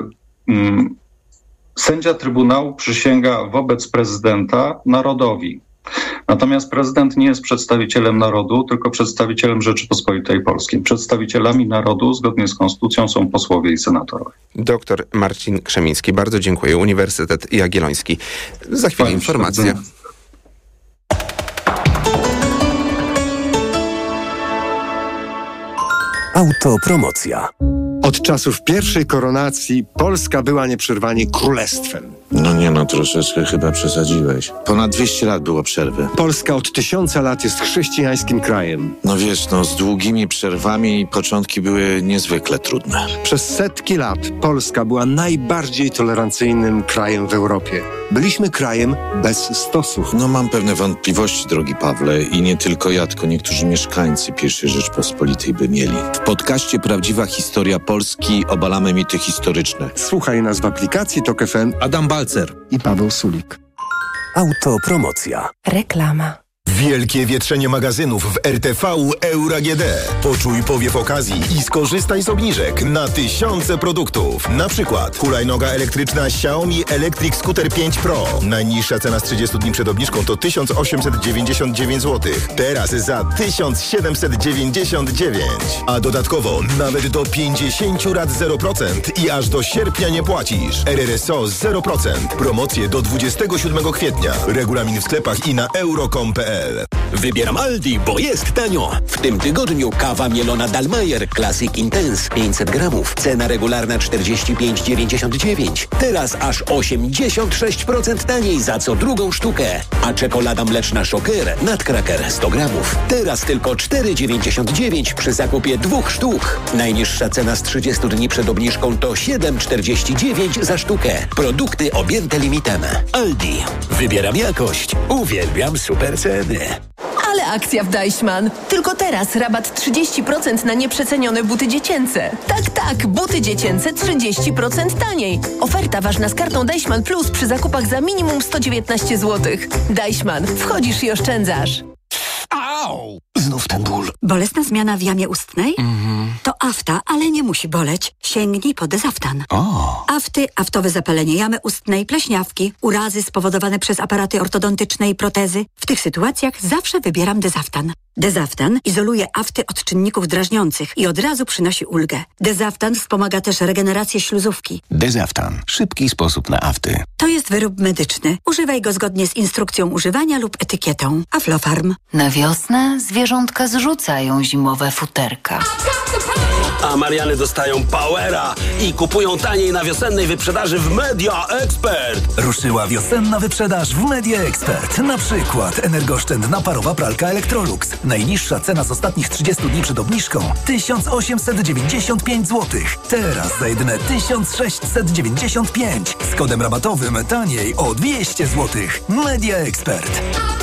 sędzia Trybunału przysięga wobec prezydenta narodowi. Natomiast prezydent nie jest przedstawicielem narodu, tylko przedstawicielem Rzeczypospolitej Polskiej. Przedstawicielami narodu zgodnie z konstytucją są posłowie i senatorowie. Doktor Marcin Krzemiński, bardzo dziękuję. Uniwersytet Jagielloński. Za chwilę informacje. Autopromocja. Od czasów pierwszej koronacji Polska była nieprzerwanie królestwem. Troszeczkę chyba przesadziłeś. Ponad 200 lat było przerwy. Polska od 1000 lat jest chrześcijańskim krajem. Z długimi przerwami początki były niezwykle trudne. Przez setki lat Polska była najbardziej tolerancyjnym krajem w Europie. Byliśmy krajem bez stosów. Mam pewne wątpliwości, drogi Pawle, i nie tylko ja, tylko niektórzy mieszkańcy I Rzeczpospolitej by mieli. W podcaście Prawdziwa Historia Polski obalamy mity historyczne. Słuchaj nas w aplikacji TOK FM. Adam Balcer i Paweł Sulik. Autopromocja. Reklama. Wielkie wietrzenie magazynów w RTV Euro AGD. Poczuj powiew okazji i skorzystaj z obniżek na tysiące produktów. Na przykład hulajnoga elektryczna Xiaomi Electric Scooter 5 Pro. Najniższa cena z 30 dni przed obniżką to 1899 zł. Teraz za 1799. A dodatkowo nawet do 50 rat 0% i aż do sierpnia nie płacisz. RRSO 0%. Promocje do 27 kwietnia. Regulamin w sklepach i na euro.com.pl. Wybieram Aldi, bo jest tanio. W tym tygodniu kawa mielona Dallmayr Classic Intense 500 gramów. Cena regularna 45,99. Teraz aż 86% taniej za co drugą sztukę. A czekolada mleczna Shocker Nutcracker 100 gramów. Teraz tylko 4,99 przy zakupie 2 sztuk. Najniższa cena z 30 dni przed obniżką to 7,49 za sztukę. Produkty objęte limitem. Aldi. Wybieram jakość. Uwielbiam super ceny. Ale akcja w Deichmann. Tylko teraz rabat 30% na nieprzecenione buty dziecięce. Tak, buty dziecięce 30% taniej. Oferta ważna z kartą Deichmann Plus przy zakupach za minimum 119 zł. Deichmann. Wchodzisz i oszczędzasz. Au! Znów ten ból. Bolesna zmiana w jamie ustnej? To afta, ale nie musi boleć. Sięgnij po Dezaftan. Afty, aftowe zapalenie jamy ustnej, pleśniawki, urazy spowodowane przez aparaty ortodontyczne i protezy. W tych sytuacjach zawsze wybieram Dezaftan. Dezaftan izoluje afty od czynników drażniących i od razu przynosi ulgę. Dezaftan wspomaga też regenerację śluzówki. Dezaftan. Szybki sposób na afty. To jest wyrób medyczny. Używaj go zgodnie z instrukcją używania lub etykietą. Aflofarm. Na wiosnę zwierzątka zrzucają zimowe futerka. A Mariany dostają powera i kupują taniej na wiosennej wyprzedaży w Media Expert. Ruszyła wiosenna wyprzedaż w Media Expert. Na przykład energooszczędna parowa pralka Electrolux. Najniższa cena z ostatnich 30 dni przed obniżką 1895 zł. Teraz za jedyne 1695. Z kodem rabatowym taniej o 200 zł. Media Expert.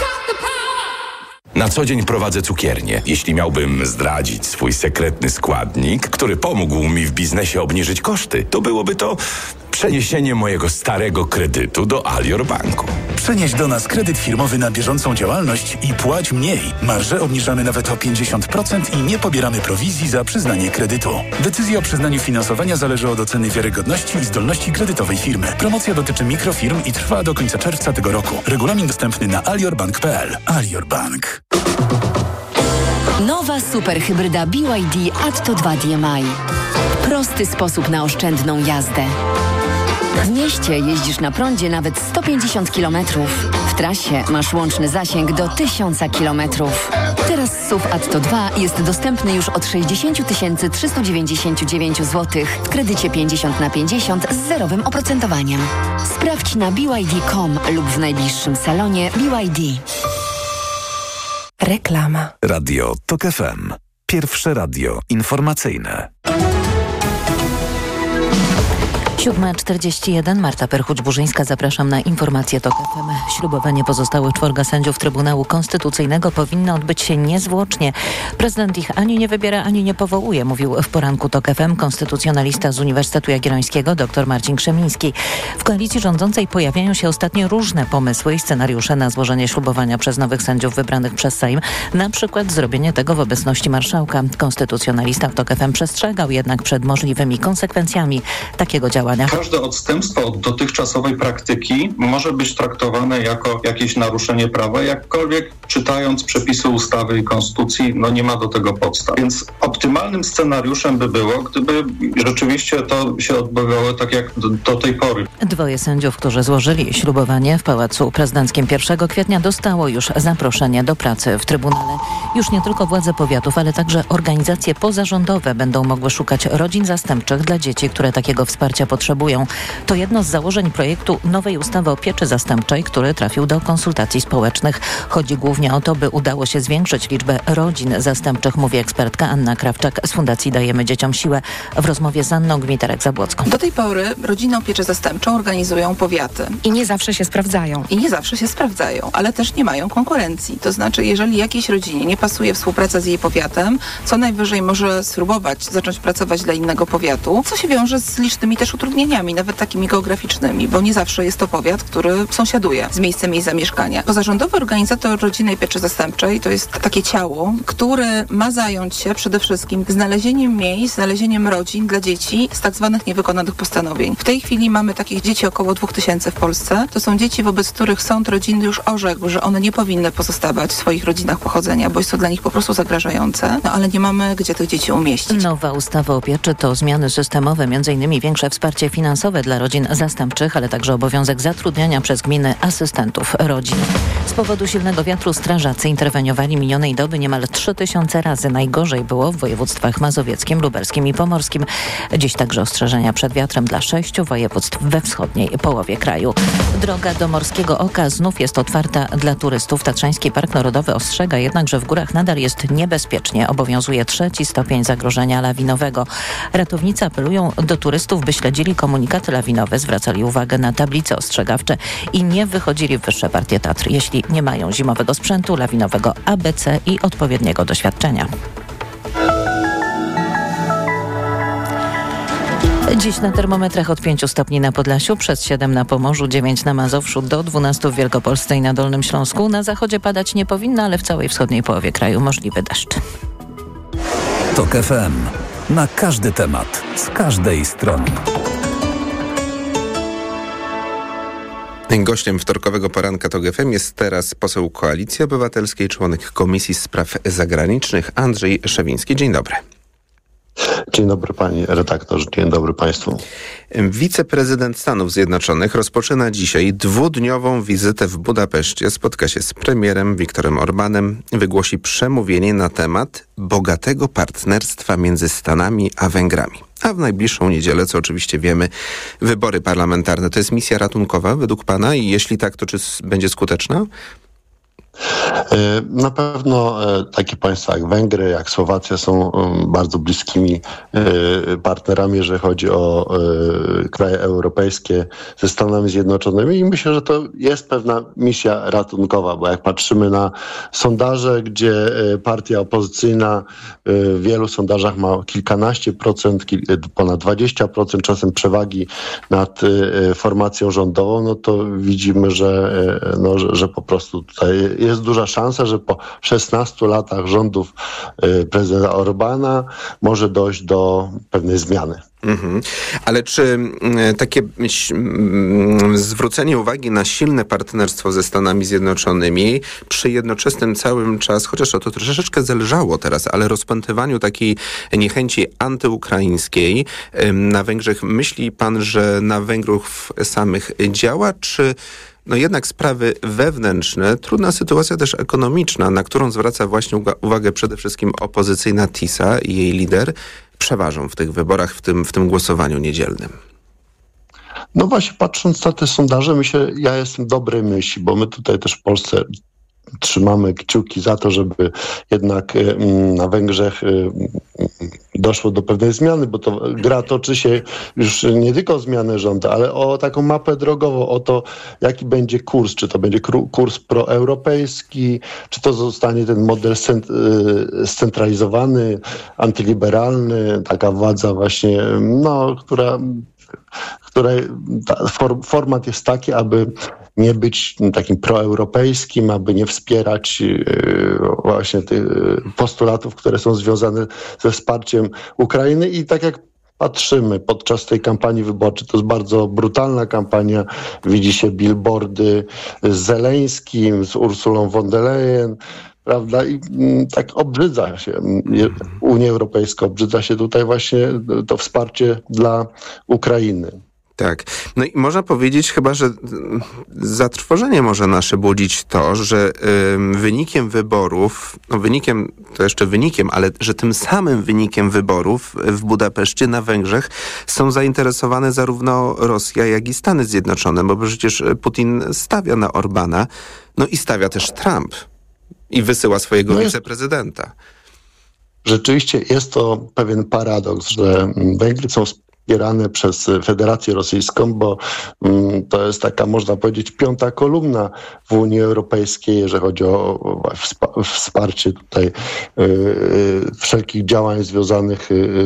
Na co dzień prowadzę cukiernię. Jeśli miałbym zdradzić swój sekretny składnik, który pomógł mi w biznesie obniżyć koszty, to byłoby to przeniesienie mojego starego kredytu do Alior Banku. Przenieś do nas kredyt firmowy na bieżącą działalność i płać mniej. Marże obniżamy nawet o 50% i nie pobieramy prowizji za przyznanie kredytu. Decyzja o przyznaniu finansowania zależy od oceny wiarygodności i zdolności kredytowej firmy. Promocja dotyczy mikrofirm i trwa do końca czerwca tego roku. Regulamin dostępny na aliorbank.pl. Alior Bank. Nowa superhybryda BYD Atto 2 DMI. Prosty sposób na oszczędną jazdę. W mieście jeździsz na prądzie nawet 150 km. W trasie masz łączny zasięg do 1000 km. Teraz SUV Atto 2 jest dostępny już od 60 399 zł w kredycie 50/50 z zerowym oprocentowaniem. Sprawdź na BYD.com lub w najbliższym salonie BYD. Reklama. Radio TOK FM. Pierwsze radio informacyjne. 7:41. Marta Perchuć-Burzyńska. Zapraszam na informacje TOK FM. Ślubowanie pozostałych 4 sędziów Trybunału Konstytucyjnego powinno odbyć się niezwłocznie. Prezydent ich ani nie wybiera, ani nie powołuje, mówił w poranku TOK FM konstytucjonalista z Uniwersytetu Jagiellońskiego dr Marcin Krzemiński. W koalicji rządzącej pojawiają się ostatnio różne pomysły i scenariusze na złożenie ślubowania przez nowych sędziów wybranych przez Sejm. Na przykład zrobienie tego w obecności marszałka. Konstytucjonalista w TOK FM przestrzegał jednak przed możliwymi konsekwencjami takiego działania. Każde odstępstwo od dotychczasowej praktyki może być traktowane jako jakieś naruszenie prawa, jakkolwiek czytając przepisy ustawy i konstytucji, nie ma do tego podstaw. Więc optymalnym scenariuszem by było, gdyby rzeczywiście to się odbywało tak jak do tej pory. 2 sędziów, którzy złożyli ślubowanie w Pałacu Prezydenckim 1 kwietnia dostało już zaproszenie do pracy w Trybunale. Już nie tylko władze powiatów, ale także organizacje pozarządowe będą mogły szukać rodzin zastępczych dla dzieci, które takiego wsparcia potrzebują potrzebują. To jedno z założeń projektu nowej ustawy o pieczy zastępczej, który trafił do konsultacji społecznych. Chodzi głównie o to, by udało się zwiększyć liczbę rodzin zastępczych, mówi ekspertka Anna Krawczak z Fundacji Dajemy Dzieciom Siłę w rozmowie z Anną Gmiterek-Zabłocką. Do tej pory rodzinną pieczę zastępczą organizują powiaty. I nie zawsze się sprawdzają. Ale też nie mają konkurencji. To znaczy, jeżeli jakiejś rodzinie nie pasuje współpraca z jej powiatem, co najwyżej może spróbować zacząć pracować dla innego powiatu, co się wiąże z licznymi też utrudnieniami, nawet takimi geograficznymi, bo nie zawsze jest to powiat, który sąsiaduje z miejscem jej zamieszkania. Pozarządowy organizator rodzinnej pieczy zastępczej to jest takie ciało, które ma zająć się przede wszystkim znalezieniem miejsc, znalezieniem rodzin dla dzieci z tak zwanych niewykonanych postanowień. W tej chwili mamy takich dzieci około 2000 w Polsce. To są dzieci, wobec których sąd rodzinny już orzekł, że one nie powinny pozostawać w swoich rodzinach pochodzenia, bo jest to dla nich po prostu zagrażające, ale nie mamy gdzie tych dzieci umieścić. Nowa ustawa o pieczy to zmiany systemowe, m.in. większe wsparcie finansowe dla rodzin zastępczych, ale także obowiązek zatrudniania przez gminy asystentów rodzin. Z powodu silnego wiatru strażacy interweniowali minionej doby niemal 3000 razy. Najgorzej było w województwach mazowieckim, lubelskim i pomorskim. Dziś także ostrzeżenia przed wiatrem dla 6 województw we wschodniej połowie kraju. Droga do Morskiego Oka znów jest otwarta dla turystów. Tatrzański Park Narodowy ostrzega jednak, że w górach nadal jest niebezpiecznie. Obowiązuje 3. stopień zagrożenia lawinowego. Ratownicy apelują do turystów, by śledzili komunikaty lawinowe, zwracali uwagę na tablice ostrzegawcze i nie wychodzili w wyższe partie Tatr, jeśli nie mają zimowego sprzętu lawinowego ABC i odpowiedniego doświadczenia. Dziś na termometrach od 5 stopni na Podlasiu, przez 7 na Pomorzu, 9 na Mazowszu, do 12 w Wielkopolsce i na Dolnym Śląsku. Na zachodzie padać nie powinno, ale w całej wschodniej połowie kraju możliwy deszcz. TOK FM. Na każdy temat, z każdej strony. Gościem wtorkowego poranka TOK FM jest teraz poseł Koalicji Obywatelskiej, członek Komisji Spraw Zagranicznych Andrzej Szewiński. Dzień dobry. Dzień dobry pani redaktor, dzień dobry państwu. Wiceprezydent Stanów Zjednoczonych rozpoczyna dzisiaj 2-dniową wizytę w Budapeszcie. Spotka się z premierem Viktorem Orbánem. Wygłosi przemówienie na temat bogatego partnerstwa między Stanami a Węgrami. A w najbliższą niedzielę, co oczywiście wiemy, wybory parlamentarne. To jest misja ratunkowa według pana i jeśli tak, to czy będzie skuteczna? Na pewno takie państwa jak Węgry, jak Słowacja są bardzo bliskimi partnerami, jeżeli chodzi o kraje europejskie ze Stanami Zjednoczonymi i myślę, że to jest pewna misja ratunkowa, bo jak patrzymy na sondaże, gdzie partia opozycyjna w wielu sondażach ma kilkanaście procent, ponad 20% czasem przewagi nad formacją rządową, no to widzimy, że po prostu tutaj jest duża szansa, że po 16 latach rządów prezydenta Orbána może dojść do pewnej zmiany. Ale czy takie zwrócenie uwagi na silne partnerstwo ze Stanami Zjednoczonymi przy jednoczesnym całym czas, chociaż to troszeczkę zelżało teraz, ale rozpętywaniu takiej niechęci antyukraińskiej na Węgrzech, myśli pan, że na Węgrów samych działa, czy jednak sprawy wewnętrzne, trudna sytuacja też ekonomiczna, na którą zwraca właśnie uwagę przede wszystkim opozycyjna TISA i jej lider, przeważą w tych wyborach, w tym głosowaniu niedzielnym? No właśnie, patrząc na te sondaże, ja jestem dobrej myśli, bo my tutaj też w Polsce trzymamy kciuki za to, żeby jednak na Węgrzech doszło do pewnej zmiany, bo to gra toczy się już nie tylko o zmianę rządu, ale o taką mapę drogową, o to, jaki będzie kurs, czy to będzie kurs proeuropejski, czy to zostanie ten model scentralizowany, antyliberalny, taka władza właśnie, której format jest taki, aby nie być takim proeuropejskim, aby nie wspierać właśnie tych postulatów, które są związane ze wsparciem Ukrainy. I tak jak patrzymy podczas tej kampanii wyborczej, to jest bardzo brutalna kampania. Widzi się billboardy z Zeleńskim, z Ursulą von der Leyen, prawda? I tak obrzydza się Unia Europejska, obrzydza się tutaj właśnie to wsparcie dla Ukrainy. Tak. No i można powiedzieć chyba, że zatrwożenie może nasze budzić to, że wynikiem wyborów, ale że tym samym wynikiem wyborów w Budapeszcie na Węgrzech są zainteresowane zarówno Rosja, jak i Stany Zjednoczone, bo przecież Putin stawia na Orbana, no i stawia też Trump i wysyła swojego wiceprezydenta. Rzeczywiście jest to pewien paradoks, że Węgry są wspierane przez Federację Rosyjską, bo to jest taka, można powiedzieć, piąta kolumna w Unii Europejskiej, jeżeli chodzi o wsparcie tutaj wszelkich działań związanych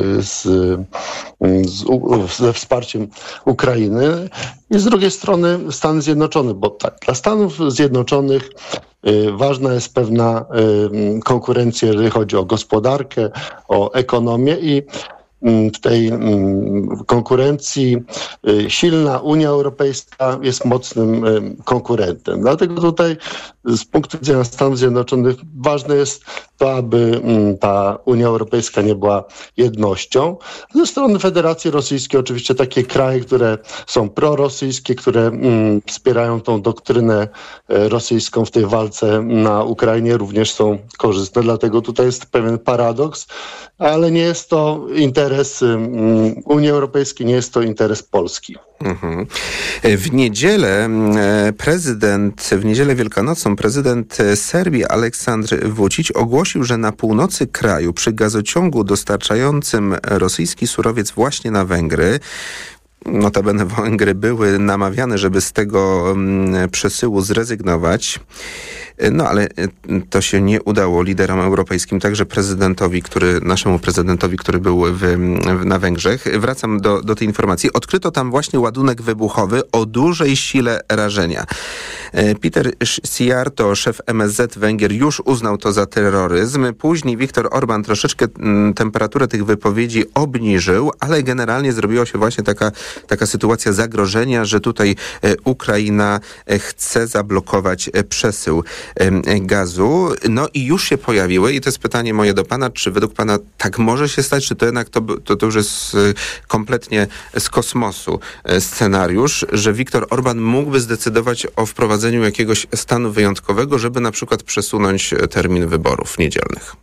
ze wsparciem Ukrainy. I z drugiej strony Stany Zjednoczone, bo tak, dla Stanów Zjednoczonych ważna jest pewna konkurencja, jeżeli chodzi o gospodarkę, o ekonomię i w tej konkurencji silna Unia Europejska jest mocnym konkurentem. Dlatego tutaj z punktu widzenia Stanów Zjednoczonych ważne jest to, aby ta Unia Europejska nie była jednością. Ze strony Federacji Rosyjskiej oczywiście takie kraje, które są prorosyjskie, które wspierają tą doktrynę rosyjską w tej walce na Ukrainie, również są korzystne. Dlatego tutaj jest pewien paradoks, ale nie jest to interes Unii Europejskiej, nie jest to interes Polski. W niedzielę wielkanocną prezydent Serbii Aleksandr Vučić ogłosił, że na północy kraju przy gazociągu dostarczającym rosyjski surowiec właśnie na Węgry, notabene Węgry były namawiane, żeby z tego przesyłu zrezygnować. No ale to się nie udało liderom europejskim, także naszemu prezydentowi, który był na Węgrzech. Wracam do tej informacji. Odkryto tam właśnie ładunek wybuchowy o dużej sile rażenia. Peter Szijjártó, szef MSZ Węgier, już uznał to za terroryzm. Później Viktor Orbán troszeczkę temperaturę tych wypowiedzi obniżył, ale generalnie zrobiła się właśnie taka sytuacja zagrożenia, że tutaj Ukraina chce zablokować przesył gazu. No i już się pojawiły, i to jest pytanie moje do pana, czy według pana tak może się stać, czy to jednak to już jest kompletnie z kosmosu scenariusz, że Viktor Orbán mógłby zdecydować o wprowadzeniu jakiegoś stanu wyjątkowego, żeby na przykład przesunąć termin wyborów niedzielnych?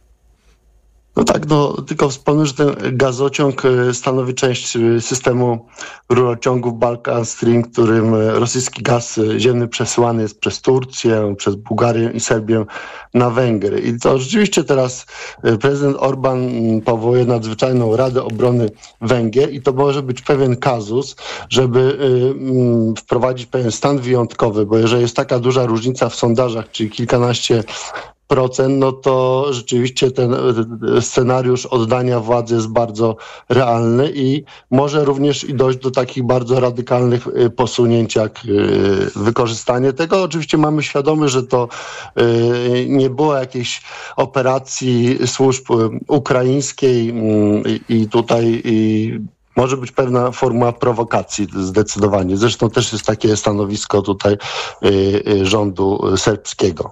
No tak, tylko wspomnę, że ten gazociąg stanowi część systemu rurociągów Balkan Stream, którym rosyjski gaz ziemny przesyłany jest przez Turcję, przez Bułgarię i Serbię na Węgry. I to rzeczywiście teraz prezydent Orbán powołuje nadzwyczajną Radę Obrony Węgier i to może być pewien kazus, żeby wprowadzić pewien stan wyjątkowy, bo jeżeli jest taka duża różnica w sondażach, czyli kilkanaście procent, no to rzeczywiście ten scenariusz oddania władzy jest bardzo realny i może również i dojść do takich bardzo radykalnych posunięć, jak wykorzystanie tego. Oczywiście mamy świadomość, że to nie było jakiejś operacji służb ukraińskiej i tutaj może być pewna forma prowokacji zdecydowanie. Zresztą też jest takie stanowisko tutaj rządu serbskiego.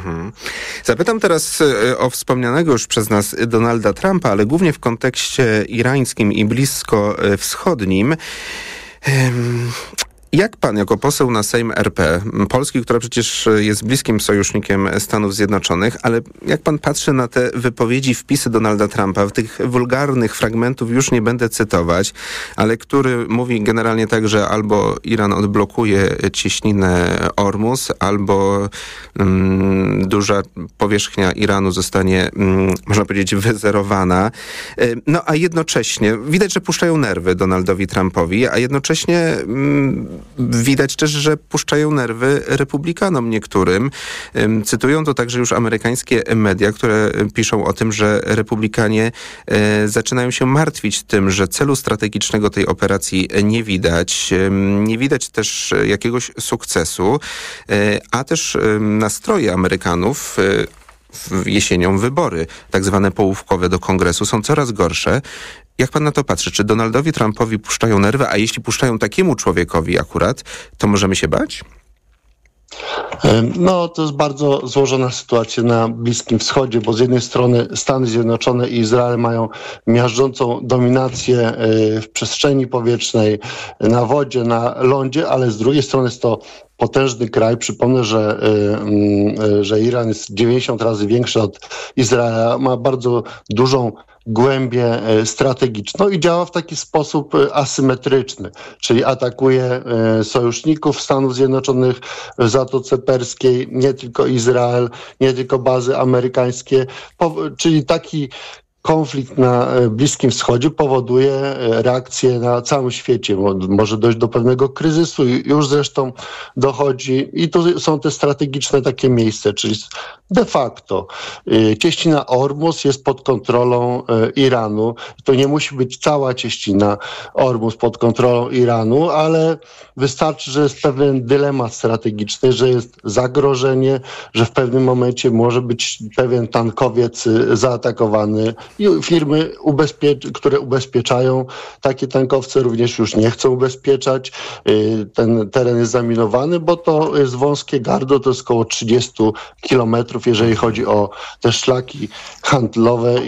Zapytam teraz o wspomnianego już przez nas Donalda Trumpa, ale głównie w kontekście irańskim i bliskowschodnim. Jak pan jako poseł na Sejm RP, Polski, która przecież jest bliskim sojusznikiem Stanów Zjednoczonych, ale jak pan patrzy na te wypowiedzi, wpisy Donalda Trumpa, w tych wulgarnych fragmentów już nie będę cytować, ale który mówi generalnie tak, że albo Iran odblokuje cieśninę Ormus, albo duża powierzchnia Iranu zostanie, można powiedzieć, wyzerowana. No a jednocześnie widać, że puszczają nerwy Donaldowi Trumpowi, a jednocześnie widać też, że puszczają nerwy republikanom niektórym. Cytują to także już amerykańskie media, które piszą o tym, że republikanie zaczynają się martwić tym, że celu strategicznego tej operacji nie widać. Nie widać też jakiegoś sukcesu, a też nastroje Amerykanów jesienią wybory, tak zwane połówkowe do kongresu, są coraz gorsze. Jak pan na to patrzy? Czy Donaldowi Trumpowi puszczają nerwy, a jeśli puszczają takiemu człowiekowi akurat, to możemy się bać? No, to jest bardzo złożona sytuacja na Bliskim Wschodzie, bo z jednej strony Stany Zjednoczone i Izrael mają miażdżącą dominację w przestrzeni powietrznej, na wodzie, na lądzie, ale z drugiej strony jest to potężny kraj. Przypomnę, że Iran jest 90 razy większy od Izraela, ma bardzo dużą głębię strategiczną i działa w taki sposób asymetryczny, czyli atakuje sojuszników Stanów Zjednoczonych w Zatoce Perskiej, nie tylko Izrael, nie tylko bazy amerykańskie, czyli taki konflikt na Bliskim Wschodzie powoduje reakcję na całym świecie. Może dojść do pewnego kryzysu i już zresztą dochodzi. I tu są te strategiczne takie miejsca, czyli de facto cieśnina Ormus jest pod kontrolą Iranu. To nie musi być cała cieśnina Ormus pod kontrolą Iranu, ale wystarczy, że jest pewien dylemat strategiczny, że jest zagrożenie, że w pewnym momencie może być pewien tankowiec zaatakowany. I firmy, które ubezpieczają takie tankowce, również już nie chcą ubezpieczać. Ten teren jest zaminowany, bo to jest wąskie gardło, to jest około 30 kilometrów, jeżeli chodzi o te szlaki handlowe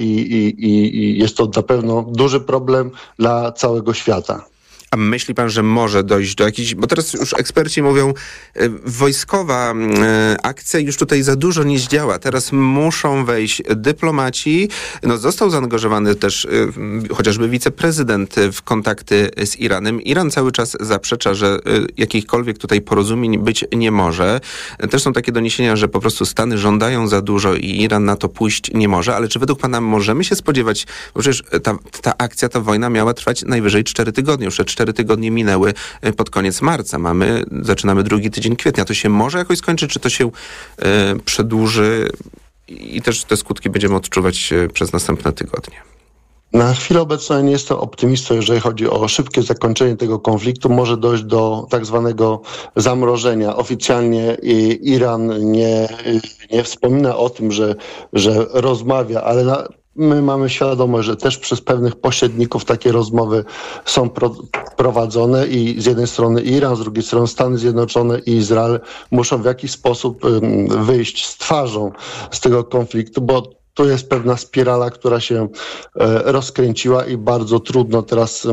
i jest to na pewno duży problem dla całego świata. A myśli pan, że może dojść do jakichś... Bo teraz już eksperci mówią, wojskowa akcja już tutaj za dużo nie zdziała. Teraz muszą wejść dyplomaci. No, został zaangażowany też chociażby wiceprezydent w kontakty z Iranem. Iran cały czas zaprzecza, że jakichkolwiek tutaj porozumień być nie może. Też są takie doniesienia, że po prostu Stany żądają za dużo i Iran na to pójść nie może. Ale czy według pana możemy się spodziewać... Bo przecież ta akcja, ta wojna miała trwać najwyżej 4 tygodnie. Już 4 tygodnie minęły pod koniec marca. Zaczynamy drugi tydzień kwietnia. To się może jakoś skończy, czy to się przedłuży i też te skutki będziemy odczuwać przez następne tygodnie? Na chwilę obecną nie jestem optymistą, jeżeli chodzi o szybkie zakończenie tego konfliktu. Może dojść do tak zwanego zamrożenia. Oficjalnie Iran nie wspomina o tym, że rozmawia, ale my mamy świadomość, że też przez pewnych pośredników takie rozmowy są prowadzone i z jednej strony Iran, z drugiej strony Stany Zjednoczone i Izrael muszą w jakiś sposób wyjść z twarzą z tego konfliktu, bo tu jest pewna spirala, która się rozkręciła i bardzo trudno teraz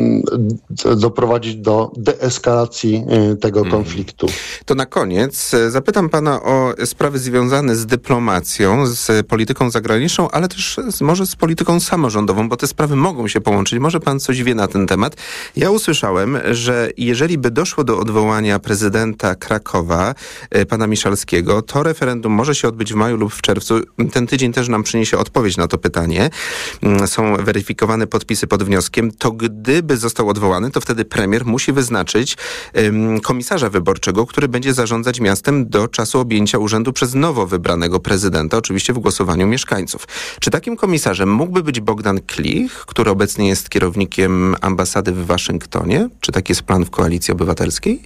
doprowadzić do deeskalacji tego konfliktu. To na koniec zapytam pana o sprawy związane z dyplomacją, z polityką zagraniczną, ale też może z polityką samorządową, bo te sprawy mogą się połączyć. Może pan coś wie na ten temat. Ja usłyszałem, że jeżeli by doszło do odwołania prezydenta Krakowa, pana Miszalskiego, to referendum może się odbyć w maju lub w czerwcu. Ten tydzień też nam przyniesie odpowiedź na to pytanie. Są weryfikowane podpisy pod wnioskiem. To gdyby został odwołany, to wtedy premier musi wyznaczyć komisarza wyborczego, który będzie zarządzać miastem do czasu objęcia urzędu przez nowo wybranego prezydenta, oczywiście w głosowaniu mieszkańców. Czy takim komisarzem mógłby być Bogdan Klich, który obecnie jest kierownikiem ambasady w Waszyngtonie? Czy taki jest plan w Koalicji Obywatelskiej?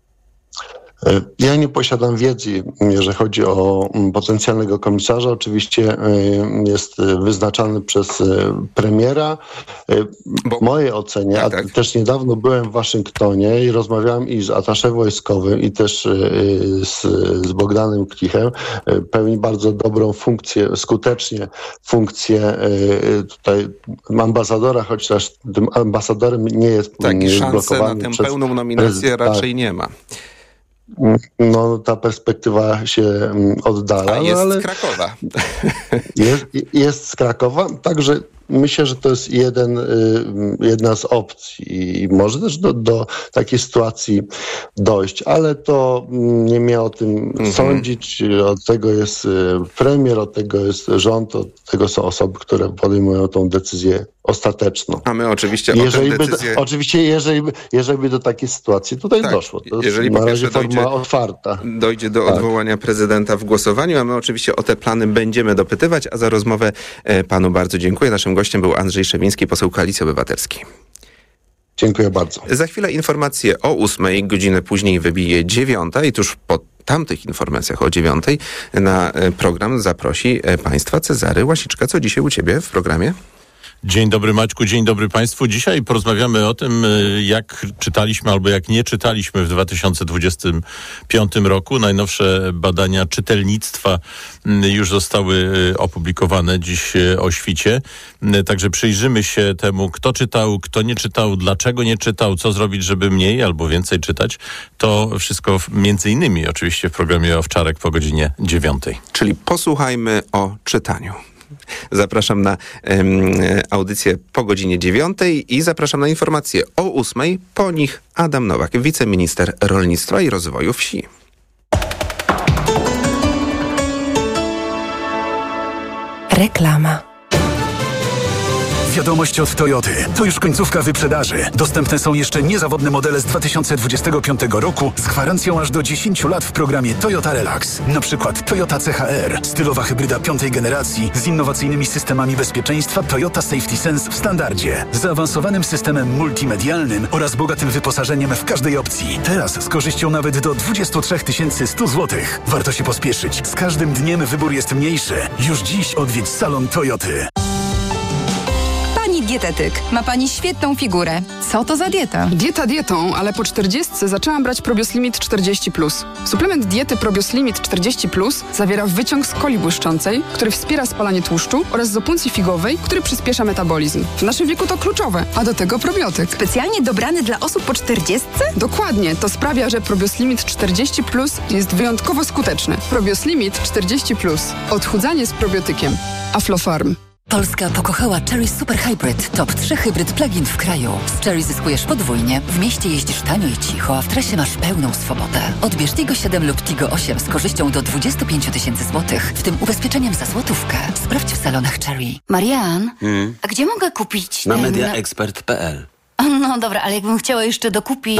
Ja nie posiadam wiedzy, jeżeli chodzi o potencjalnego komisarza. Oczywiście jest wyznaczany przez premiera. W mojej ocenie, też niedawno byłem w Waszyngtonie i rozmawiałem i z atasze wojskowym, i też z Bogdanem Klichem. Pełni bardzo dobrą funkcję, skutecznie funkcję tutaj ambasadora, chociaż tym ambasadorem nie jest blokowany. Na tę pełną nominację raczej nie ma. No, ta perspektywa się oddala. A jest z Krakowa. Jest z Krakowa, także myślę, że to jest jedna z opcji i może też do takiej sytuacji dojść, ale to nie miał o tym sądzić. Od tego jest premier, od tego jest rząd, od tego są osoby, które podejmują tą decyzję ostateczną. A my oczywiście jeżeli by do takiej sytuacji tutaj doszło. To jest na razie forma otwarta. Dojdzie do odwołania prezydenta w głosowaniu, a my oczywiście o te plany będziemy dopytywać, a za rozmowę panu bardzo dziękuję. Naszym gościem był Andrzej Szewiński, poseł Koalicji Obywatelskiej. Dziękuję bardzo. Za chwilę informacje o 8:00, godzinę później wybije 9:00 i tuż po tamtych informacjach o 9:00 na program zaprosi państwa Cezary Łasiczka. Co dzisiaj u ciebie w programie? Dzień dobry Maćku, dzień dobry Państwu. Dzisiaj porozmawiamy o tym, jak czytaliśmy albo jak nie czytaliśmy w 2025 roku. Najnowsze badania czytelnictwa już zostały opublikowane dziś o świcie. Także przyjrzymy się temu, kto czytał, kto nie czytał, dlaczego nie czytał, co zrobić, żeby mniej albo więcej czytać. To wszystko między innymi oczywiście w programie Owczarek po godzinie 9. Czyli posłuchajmy o czytaniu. Zapraszam na audycję po godzinie 9 i zapraszam na informacje o 8. Po nich Adam Nowak, wiceminister rolnictwa i rozwoju wsi. Reklama. Wiadomość od Toyoty. To już końcówka wyprzedaży. Dostępne są jeszcze niezawodne modele z 2025 roku z gwarancją aż do 10 lat w programie Toyota Relax. Na przykład Toyota CHR, stylowa hybryda 5. generacji z innowacyjnymi systemami bezpieczeństwa Toyota Safety Sense w standardzie, zaawansowanym systemem multimedialnym oraz bogatym wyposażeniem w każdej opcji. Teraz z korzyścią nawet do 23 100 zł. Warto się pospieszyć. Z każdym dniem wybór jest mniejszy. Już dziś odwiedź salon Toyoty. Pani dietetyk, ma pani świetną figurę. Co to za dieta? Dieta dietą, ale po 40 zaczęłam brać Probios Limit 40+. Suplement diety Probios Limit 40+ zawiera wyciąg z coli błyszczącej, który wspiera spalanie tłuszczu, oraz z opuncji figowej, który przyspiesza metabolizm. W naszym wieku to kluczowe, a do tego probiotyk. Specjalnie dobrany dla osób po 40? Dokładnie, to sprawia, że Probios Limit 40+ jest wyjątkowo skuteczny. Probios Limit 40+. Odchudzanie z probiotykiem. Aflofarm. Polska pokochała Chery Super Hybrid, top 3 hybryd plug-in w kraju. Z Chery zyskujesz podwójnie. W mieście jeździsz tanio i cicho, a w trasie masz pełną swobodę. Odbierz Tigo 7 lub Tigo 8 z korzyścią do 25 000 złotych, w tym ubezpieczeniem za złotówkę. Sprawdź w salonach Chery. Marian, a gdzie mogę kupić na mediaexpert.pl. No dobra, ale jakbym chciała jeszcze dokupić...